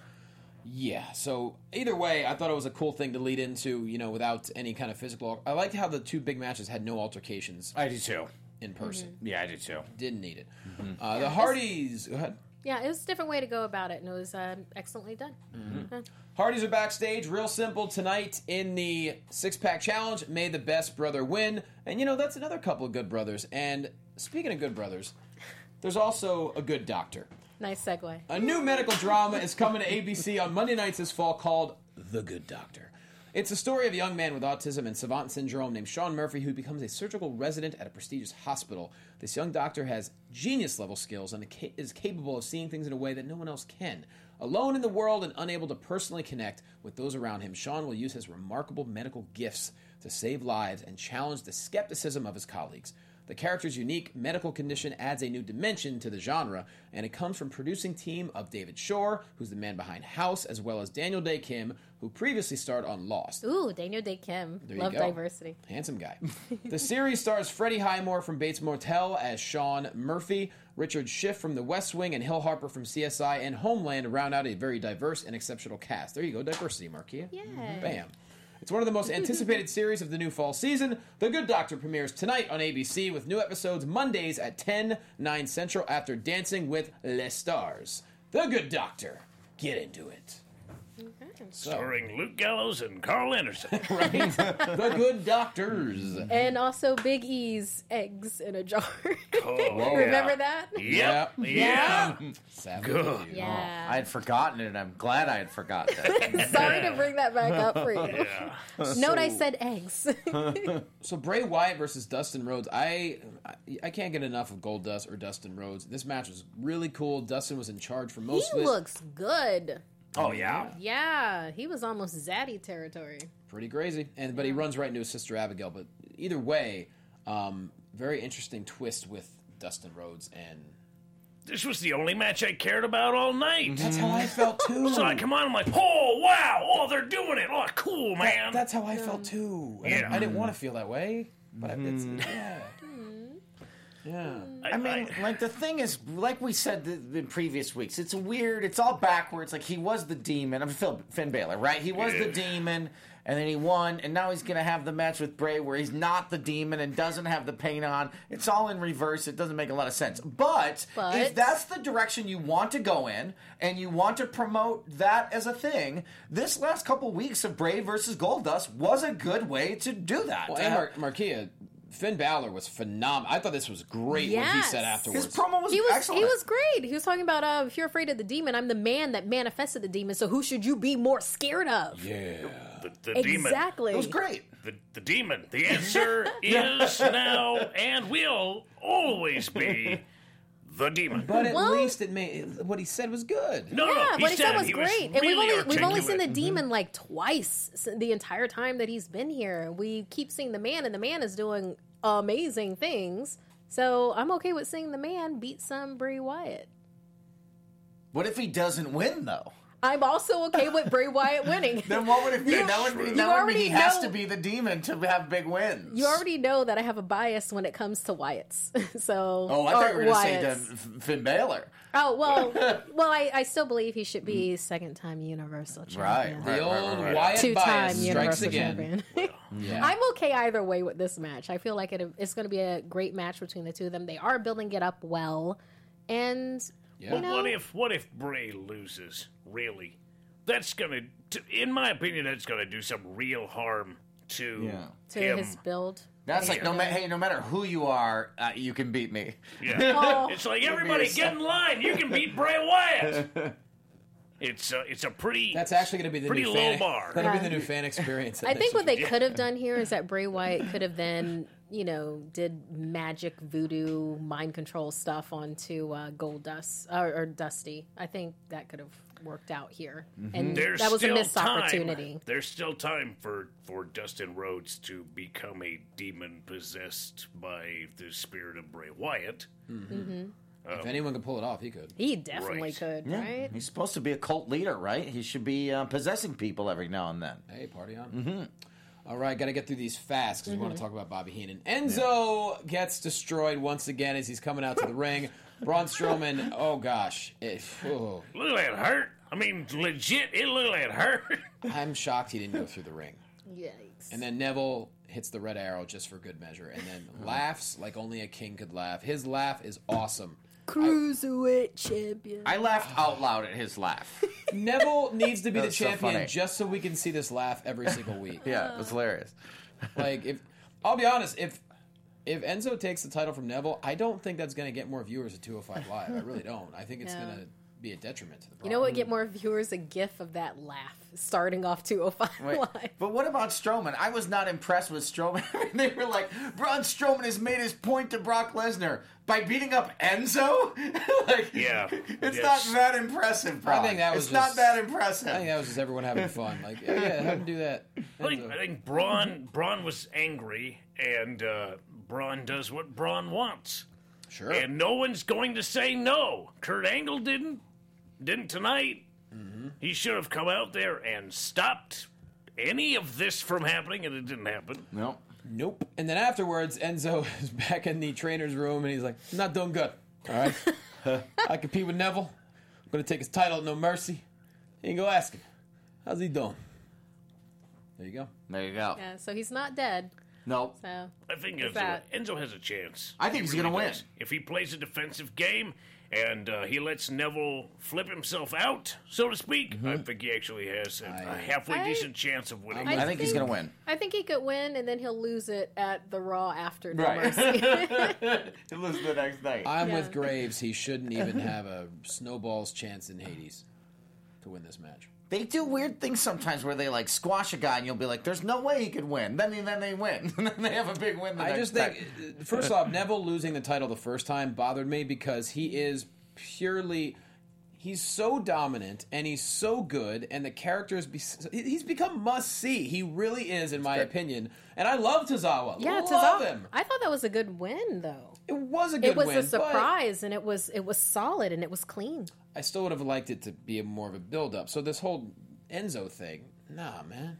Yeah, so either way, I thought it was a cool thing to lead into, you know, without any kind of physical. I liked how the two big matches had no altercations I do too. in person. Yeah, I do too. Didn't need it. Uh, the Hardys. Go ahead. Yeah, it was a different way to go about it, and it was uh, excellently done. Uh, Hardys are backstage. Real simple tonight in the six pack challenge. May the best brother win. And, you know, that's another couple of good brothers. And speaking of good brothers, there's also a good doctor. Nice segue. A new medical drama is coming to A B C on Monday nights this fall called The Good Doctor. It's a story of a young man with autism and savant syndrome named Sean Murphy who becomes a surgical resident at a prestigious hospital. This young doctor has genius-level skills and is capable of seeing things in a way that no one else can. Alone in the world and unable to personally connect with those around him, Sean will use his remarkable medical gifts to save lives and challenge the skepticism of his colleagues. The character's unique medical condition adds a new dimension to the genre, and it comes from producing team of David Shore, who's the man behind House, as well as Daniel Day Kim, who previously starred on Lost. Ooh, Daniel Day Kim. There you Love go. diversity. Handsome guy. The series stars Freddie Highmore from Bates Motel as Sean Murphy, Richard Schiff from The West Wing, and Hill Harper from C S I and Homeland to round out a very diverse and exceptional cast. There you go, diversity, Markia. Yay. Bam. It's one of the most anticipated series of the new fall season. The Good Doctor premieres tonight on A B C with new episodes Mondays at ten, nine Central after Dancing with Les Stars. The Good Doctor. Get into it. So, Starring Luke Gallows and Carl Anderson. right? The Good Doctors. And also Big E's eggs in a jar. Oh, Remember that? Yep. Yeah. Savage. Good. Yeah. I had forgotten it, and I'm glad I had forgotten it. Sorry to bring that back up for you. Yeah. Note I said eggs. So Bray Wyatt versus Dustin Rhodes. I I- I can't get enough of Goldust or Dustin Rhodes. This match was really cool. Dustin was in charge for he most of it. looks good. Oh, yeah? Yeah, he was almost zaddy territory. Pretty crazy. And but he runs right into his sister Abigail. But either way, um, very interesting twist with Dustin Rhodes and this was the only match I cared about all night. That's how I felt too. So I come on, I'm like, oh, wow, oh, they're doing it. Oh, cool, man. That, that's how I felt too. I, Yeah. didn't, I didn't want to feel that way, but it's, yeah. Yeah. I mean, like, the thing is, like we said th- in previous weeks, it's weird. It's all backwards. Like, he was the demon. I mean, Phil, Finn Balor, right? He was the demon, and then he won, and now he's going to have the match with Bray where he's not the demon and doesn't have the paint on. It's all in reverse. It doesn't make a lot of sense. But, But- if that's the direction you want to go in, and you want to promote that as a thing, this last couple weeks of Bray versus Goldust was a good way to do that. Well, To and have- Mar- Marquia, Finn Balor was phenomenal. I thought this was great what he Yes. said afterwards. his promo was He was excellent. he was great. He was talking about uh, if you're afraid of the demon, I'm the man that manifested the demon. So who should you be more scared of? Yeah. The, the demon. Exactly. It was great. The, the demon. The answer is now and will always be the demon. But at Well- least it made what he said was good. no, Yeah, no, he what he said was he great, and we've really only we've only seen the articulate. demon like twice s- the entire time that he's been here. We keep seeing the man, and the man is doing amazing things. So I'm okay with seeing the man beat some Bray Wyatt. What if he doesn't win, though? I'm also okay with Bray Wyatt winning. Then what would it be? You- that would be, you that would be already he has know- to be the demon to have big wins. You already know that I have a bias when it comes to Wyatts. so Oh, I thought or you were going to say Wyatts. to F- Finn Balor. Oh well, well, I, I still believe he should be second time Universal Champion. Right, The right, old right, right. Wyatt Two time bias strikes Universal again. Champion. Yeah. I'm okay either way with this match. I feel like it, it's going to be a great match between the two of them. They are building it up well, and Yeah. you know, What if what if Bray loses? Really, that's gonna, to, in my opinion, that's gonna do some real harm to Yeah. to him. his build. That's like, no ma- hey, no matter who you are, uh, you can beat me. Yeah. Oh. It's like everybody get in line. You can beat Bray Wyatt. It's a, it's a pretty. That's actually going to be the pretty new low fan. bar. That'll be Yeah. the new fan experience. I think what they could have done here is that Bray Wyatt could have then, you know, did magic voodoo mind control stuff onto uh, Goldust or, or Dusty. I think that could have worked out here, and There's that was a still missed time. opportunity. There's still time for, for Dustin Rhodes to become a demon possessed by the spirit of Bray Wyatt. If anyone could pull it off, he could. He definitely Right. could, Yeah. right? He's supposed to be a cult leader, right? He should be uh, possessing people every now and then. Hey, party on. Mm-hmm. All right, got to get through these fast because we want to Mm-hmm. talk about Bobby Heenan. Enzo gets destroyed once again as he's coming out to the ring. Braun Strowman, oh gosh. It, oh, Look at that hurt. I mean, legit, it looked like it hurt. I'm shocked he didn't go through the ring. Yikes. And then Neville hits the red arrow just for good measure and then laughs like only a king could laugh. His laugh is awesome. Cruiserweight champion. I laughed out loud at his laugh. Neville needs to be the That's so champion funny. just so we can see this laugh every single week. Yeah, it was hilarious. Like, if I'll be honest, if if Enzo takes the title from Neville, I don't think that's going to get more viewers at two oh five Live. I really don't. I think it's No. going to be a detriment to the You know what? product. Get more viewers a gif of that laugh starting off two oh five Wait, Live. but what about Strowman? I was not impressed with Strowman. They were like, Braun Strowman has made his point to Brock Lesnar by beating up Enzo? Like, Yeah. It's Yes. not that impressive, Brock. I think that was It's just- not that impressive. I think that was just everyone having fun. Like, yeah, yeah have him do that. I think, Enzo. I think Braun Braun was angry, and uh, Braun does what Braun wants, Sure. and no one's going to say no. Kurt Angle didn't, didn't tonight. Mm-hmm. He should have come out there and stopped any of this from happening, and it didn't happen. No. Nope. And then afterwards, Enzo is back in the trainer's room, and he's like, I'm not doing good. All right? I compete with Neville. I'm going to take his title at No Mercy. And you go ask him, how's he doing? There you go. There you go. Yeah, so he's not dead. Nope. So I think What's Enzo, that? Enzo has a chance. I think He he's gonna really win. does. If he plays a defensive game and uh, he lets Neville flip himself out, so to speak, I think he actually has a, a I- halfay I- decent chance of winning. I think he's gonna win. I think he could win, and then he'll lose it at the Raw after No Right. Mercy. He'll lose the next night. I'm Yeah. with Graves. He shouldn't even have a snowball's chance in Hades to win this match. They do weird things sometimes where they like squash a guy and you'll be like, "There's no way he could win." Then, then they win. And then they have a big win. The I next just think, time. uh, first off, Neville losing the title the first time bothered me because he is purely, he's so dominant and he's so good, and the characters, be, he's become must see. He really is, in my opinion. And I love Tozawa. yeah, love Tozawa. him. I thought that was a good win, though. It was a good It was win, a but surprise, and it was it was solid, and it was clean. I still would have liked it to be a more of a build-up. So this whole Enzo thing, nah, man.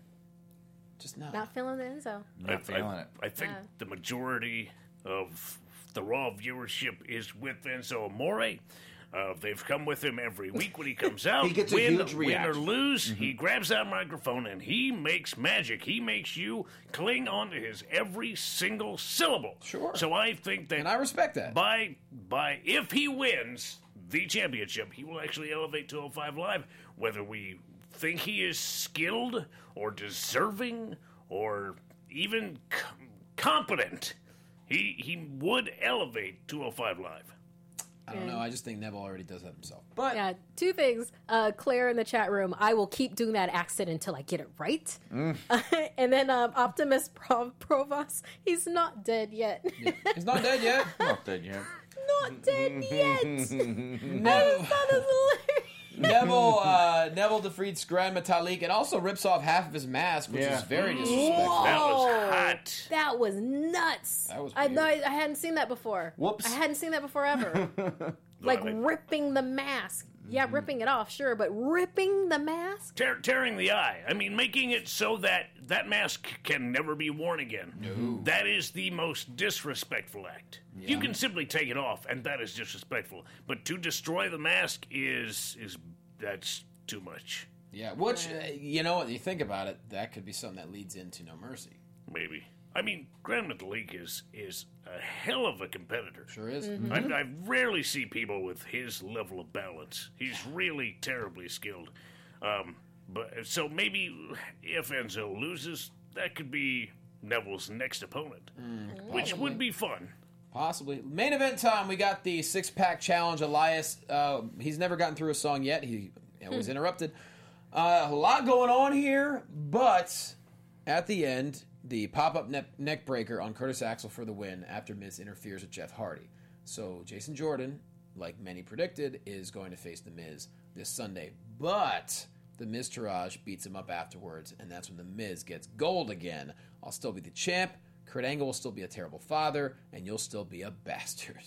Just not. Not feeling the Enzo. I, Not feeling I, it. I think Yeah. the majority of the Raw viewership is with Enzo Amore. Uh, they've come with him every week when he comes out. He gets a win, huge win or reaction. lose, he grabs that microphone and he makes magic. He makes you cling on to his every single syllable. Sure. So I think that And I respect that. by by if he wins the championship, he will actually elevate two oh five Live. Whether we think he is skilled or deserving or even com- competent, he he would elevate two oh five Live. I don't know. I just think Neville already does that himself. But Yeah, two things. Uh, Claire in the chat room, I will keep doing that accent until I get it right. Mm. and then um, Optimus Prov- Provos, he's not dead yet. he's not dead yet. Not dead yet. not dead yet. I Neville, just thought it was hilarious. Neville, uh, Neville defeats Grand Metalik and also rips off half of his mask, which Yeah. is very disrespectful. That was Whoa. hot. That was nuts. That was I, weird. no, I, I hadn't seen that before. Whoops. I hadn't seen that before ever. like Love it. ripping the mask. Yeah, ripping it off, sure, but ripping the mask? Tear, tearing the eye. I mean, making it so that that mask can never be worn again. No. That is the most disrespectful act. You can simply take it off, and that is disrespectful. But to destroy the mask is is that's too much. Yeah, which, uh, you know what, you think about it, that could be something that leads into No Mercy. Maybe. I mean, Grand Metalik is is a hell of a competitor. Sure is. I, I rarely see people with his level of balance. He's really terribly skilled. Um, but so maybe if Enzo loses, that could be Neville's next opponent, which would be fun. Possibly. Main event time, we got the six-pack challenge. Elias, uh, he's never gotten through a song yet. He it was interrupted. Uh, a lot going on here, but at the end, the pop-up ne- neck breaker on Curtis Axel for the win after Miz interferes with Jeff Hardy. So Jason Jordan, like many predicted, is going to face The Miz this Sunday. But The Miz Taraj beats him up afterwards, and that's when The Miz gets gold again. I'll still be the champ. Kurt Angle will still be a terrible father, and you'll still be a bastard.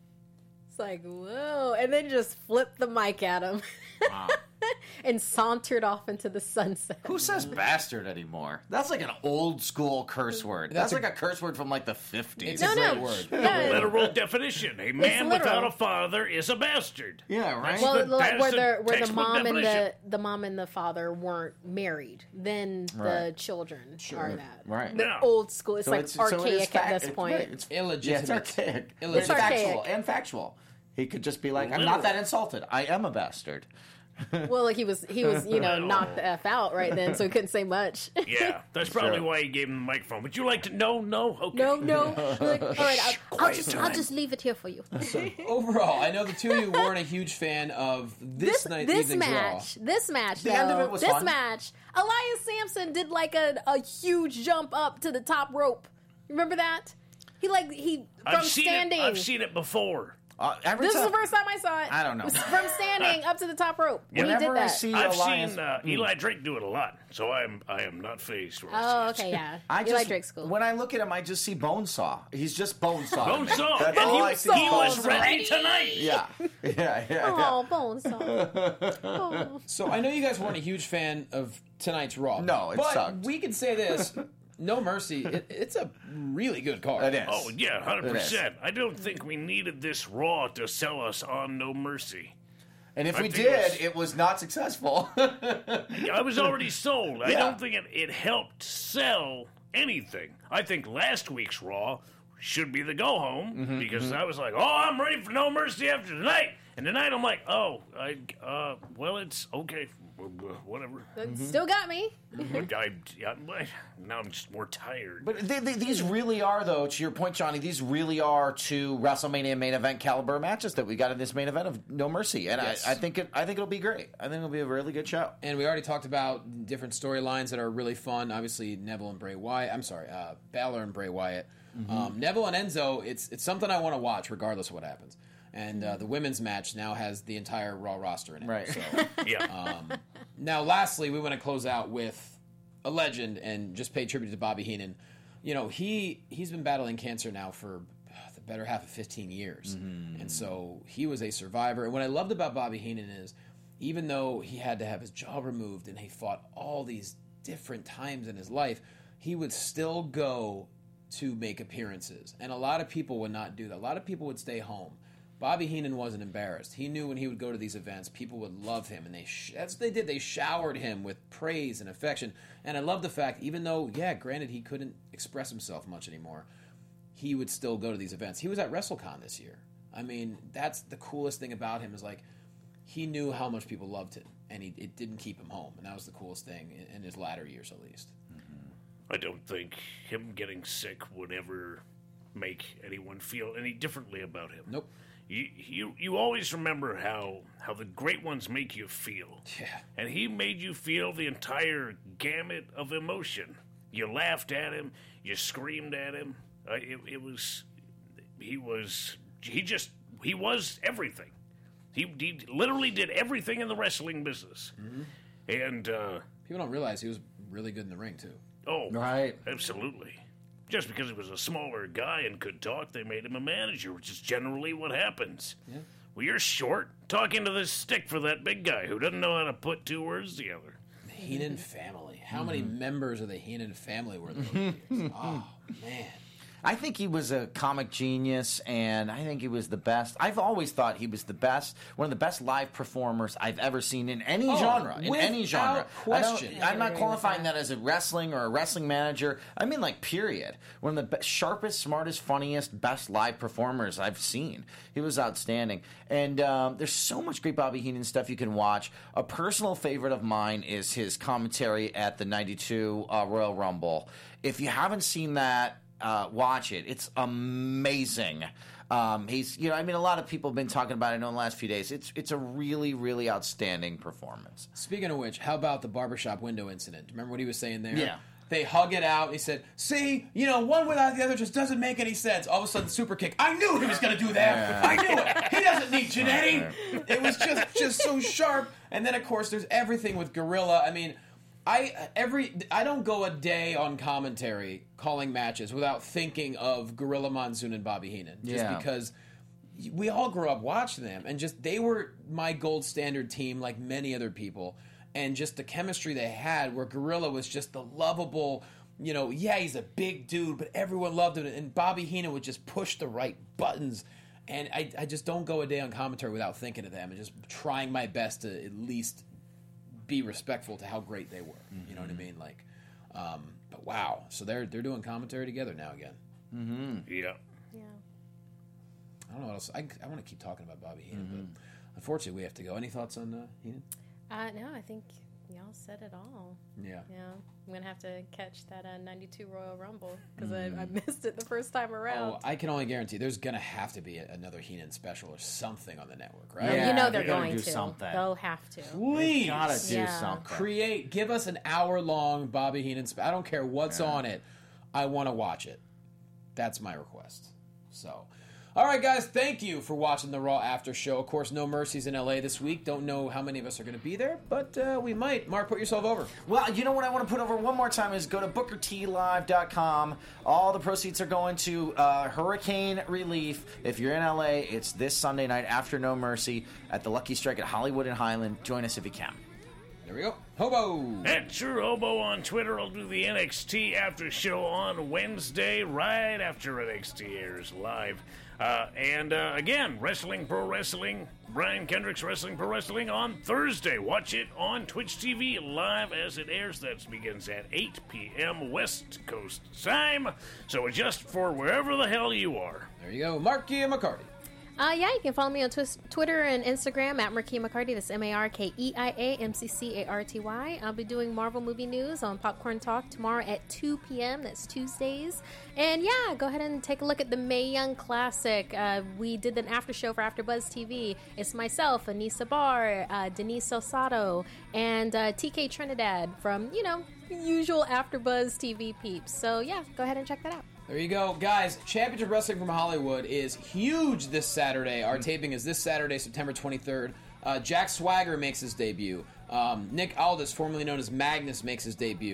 It's like, whoa. And then just flipped the mic at him. Wow. and sauntered off into the sunset. Who says bastard anymore? That's like an old school curse word. That's, That's a- like a curse word from like the fifties. It's No, a great no. word. Yeah. Literal definition: a man literal. without a father is a bastard. Yeah, right. Well, the- like that's where the the where the textbook mom and the definition. the mom and the father weren't married, then the Right. children are that. Right. The Yeah. old school. It's So like it's- so it is archaic fact- at this it's- point. right, It's yeah, it's Illegitimate. archaic. But Illegitimate. It's It's factual archaic. and factual. He could just be like, I'm Literal. not that insulted. I am a bastard. Well, like he was he was you know knocked the f out right then, so he couldn't say much. Yeah, that's probably Sure. why he gave him the microphone. Would you like to? No, no. Okay. No, no. Like, all right, I'll, I'll quiet just I'll time. just leave it here for you. Overall, I know the two of you weren't a huge fan of this, this night this evening's match, this match, The though, end of it was this fun. match, Elias Sampson did like a, a huge jump up to the top rope. Remember that? He like he from I've seen standing. it. I've seen it before. Uh, every This is time, the first time I saw it. I don't know. It was from standing up to the top rope when he did Whenever I that. see I've Elias, seen uh, Eli Drake do it a lot, so I am I am not phased. when I Oh, see it. okay, yeah. I Eli just, Drake's cool. when I look at him, I just see Bonesaw. He's just Bonesaw. to me. Bonesaw, That's and all he, I see. he was Bonesaw. ready tonight. Yeah, yeah, yeah. yeah. Oh, Bonesaw. Oh. So I know you guys weren't a huge fan of tonight's Raw. No, it but sucked. we can say this: No Mercy. It, it's a really good card. It is. Oh yeah, hundred It is. percent. I don't think we needed this Raw to sell us on No Mercy. And if I we think it did, was- it was not successful. I was already sold. I Yeah. don't think it, it helped sell anything. I think last week's Raw should be the go home Mm-hmm, because I was like, oh, I'm ready for No Mercy after tonight. And tonight I'm like, oh, I, uh, well, it's okay, whatever. Still got me. But I, yeah, now I'm just more tired. But they, they, these really are, though, to your point, Johnny, these really are two WrestleMania main event caliber matches that we got in this main event of No Mercy. And Yes. I, I think it, I think it'll be great. I think it'll be a really good show. And we already talked about different storylines that are really fun. Obviously, Neville and Bray Wyatt. I'm sorry, uh, Balor and Bray Wyatt. Um, Neville and Enzo. It's it's something I want to watch, regardless of what happens. And uh, the women's match now has the entire Raw roster in it. Right. So, yeah. um, now, lastly, we want to close out with a legend and just pay tribute to Bobby Heenan. You know, he he's been battling cancer now for uh, the better half of fifteen years. And so he was a survivor. And what I loved about Bobby Heenan is, even though he had to have his jaw removed and he fought all these different times in his life, he would still go to make appearances. And a lot of people would not do that. A lot of people would stay home. Bobby Heenan wasn't embarrassed. He knew when he would go to these events, people would love him, and they sh- that's what they did. They showered him with praise and affection. And I love the fact, even though, yeah, granted, he couldn't express himself much anymore, he would still go to these events. He was at WrestleCon this year. I mean, that's the coolest thing about him is, like, he knew how much people loved him, and he, it didn't keep him home. And that was the coolest thing in, in his latter years, at least. I don't think him getting sick would ever make anyone feel any differently about him. Nope. You, you you always remember how, how the great ones make you feel. Yeah. And he made you feel the entire gamut of emotion. You laughed at him. You screamed at him. Uh, it, it was... He was... He just... He was everything. He, he literally did everything in the wrestling business. Mm-hmm. And, uh... People don't realize he was really good in the ring, too. Oh, Right. absolutely. Just because he was a smaller guy and could talk, they made him a manager, which is generally what happens. Yeah. Well, you're short, talking to this stick for that big guy who doesn't know how to put two words together. The Heenan family. How many members of the Heenan family were there? Oh, man. I think he was a comic genius, and I think he was the best. I've always thought he was the best, one of the best live performers I've ever seen in any Oh, genre. In any genre. without I don't- question. I'm not agree with qualifying that. that as a wrestling or a wrestling manager. I mean, like, period. One of the be- sharpest, smartest, funniest, best live performers I've seen. He was outstanding. And um, there's so much great Bobby Heenan stuff you can watch. A personal favorite of mine is his commentary at the ninety-two uh, Royal Rumble. If you haven't seen that, Uh, watch it. It's amazing. Um, he's, you know, I mean, a lot of people have been talking about it in the last few days. It's it's a really, really outstanding performance. Speaking of which, how about the barbershop window incident? Remember what he was saying there? Yeah. They hug it out. He said, see, you know, one without the other just doesn't make any sense. All of a sudden, super kick. I knew he was going to do that. I knew it. He doesn't need Jannetty. It was just, just so sharp. And then, of course, there's everything with Gorilla. I mean, I every I don't go a day on commentary calling matches without thinking of Gorilla Monsoon and Bobby Heenan. Just Yeah. because we all grew up watching them, and just they were my gold standard team, like many other people. And just the chemistry they had, where Gorilla was just the lovable, you know, yeah, he's a big dude, but everyone loved him. And Bobby Heenan would just push the right buttons. And I, I just don't go a day on commentary without thinking of them and just trying my best to at least be respectful to how great they were. You know what I mean? Like, um, but wow. So they're they're doing commentary together now again. Yeah. Yeah. I don't know what else. I, I want to keep talking about Bobby Heenan, but unfortunately we have to go. Any thoughts on uh, Heenan? Uh, no, I think y'all said it all. Yeah. Yeah, I'm gonna have to catch that uh, ninety-two Royal Rumble because I, I missed it the first time around. Oh, I can only guarantee there's going to have to be a, another Heenan special or something on the network, right? Yeah, you know they they're gotta going do to. something. They'll have to. Please. Gotta do Yeah. something. Create, give us an hour long Bobby Heenan spe- I don't care what's on it. I want to watch it. That's my request. So, all right, guys, thank you for watching the Raw After Show. Of course, No Mercy's in L A this week. Don't know how many of us are going to be there, but uh, we might. Mark, put yourself over. Well, you know what I want to put over one more time is go to booker t live dot com. All the proceeds are going to uh, hurricane relief. If you're in L A, it's this Sunday night after No Mercy at the Lucky Strike at Hollywood and Highland. Join us if you can. There we go. Hobo. At Sure Hobo on Twitter. I'll do the N X T after show on Wednesday, right after N X T airs live. Uh, and uh, again, Wrestling Pro Wrestling, Brian Kendrick's Wrestling Pro Wrestling on Thursday. Watch it on Twitch T V live as it airs. That begins at eight p.m. West Coast time. So adjust for wherever the hell you are. There you go. Marky McCarty. Uh, yeah, you can follow me on twi- Twitter and Instagram at Markeia McCarty. That's M A R K E I A M C C A R T Y. I'll be doing Marvel movie news on Popcorn Talk tomorrow at two p.m. That's Tuesdays. And yeah, go ahead and take a look at the Mae Young Classic. Uh, we did an after show for AfterBuzz T V. It's myself, Anissa Barr, uh, Denise Osato, and uh, T K Trinidad from, you know, usual AfterBuzz T V peeps. So yeah, go ahead and check that out. There you go. Guys, Championship Wrestling from Hollywood is huge this Saturday. Our taping is this Saturday, September twenty-third. Uh, Jack Swagger makes his debut. Um, Nick Aldis, formerly known as Magnus, makes his debut.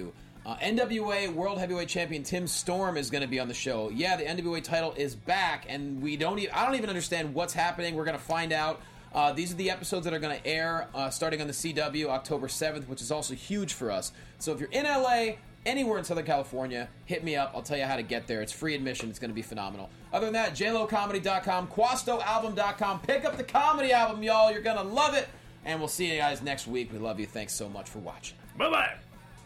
Uh, N W A World Heavyweight Champion Tim Storm is going to be on the show. Yeah, the N W A title is back, and we don't. E- I don't even understand what's happening. We're going to find out. Uh, these are the episodes that are going to air uh, starting on the C W October seventh, which is also huge for us. So if you're in L A, anywhere in Southern California, hit me up. I'll tell you how to get there. It's free admission. It's going to be phenomenal. Other than that, j lo comedy dot com, quasto album dot com. Pick up the comedy album, y'all. You're going to love it. And we'll see you guys next week. We love you. Thanks so much for watching. Bye-bye.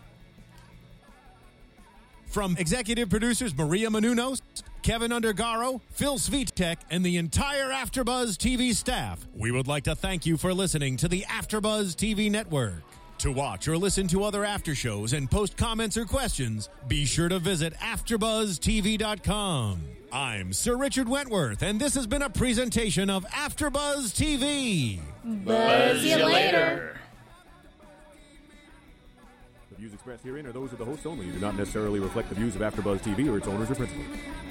From executive producers Maria Menounos, Kevin Undergaro, Phil Svitek, and the entire AfterBuzz T V staff, we would like to thank you for listening to the AfterBuzz T V network. To watch or listen to other after shows and post comments or questions, be sure to visit after buzz t v dot com. I'm Sir Richard Wentworth, and this has been a presentation of AfterBuzz T V. Buzz you later. The views expressed herein are those of the hosts only and do not necessarily reflect the views of AfterBuzz T V or its owners or principals.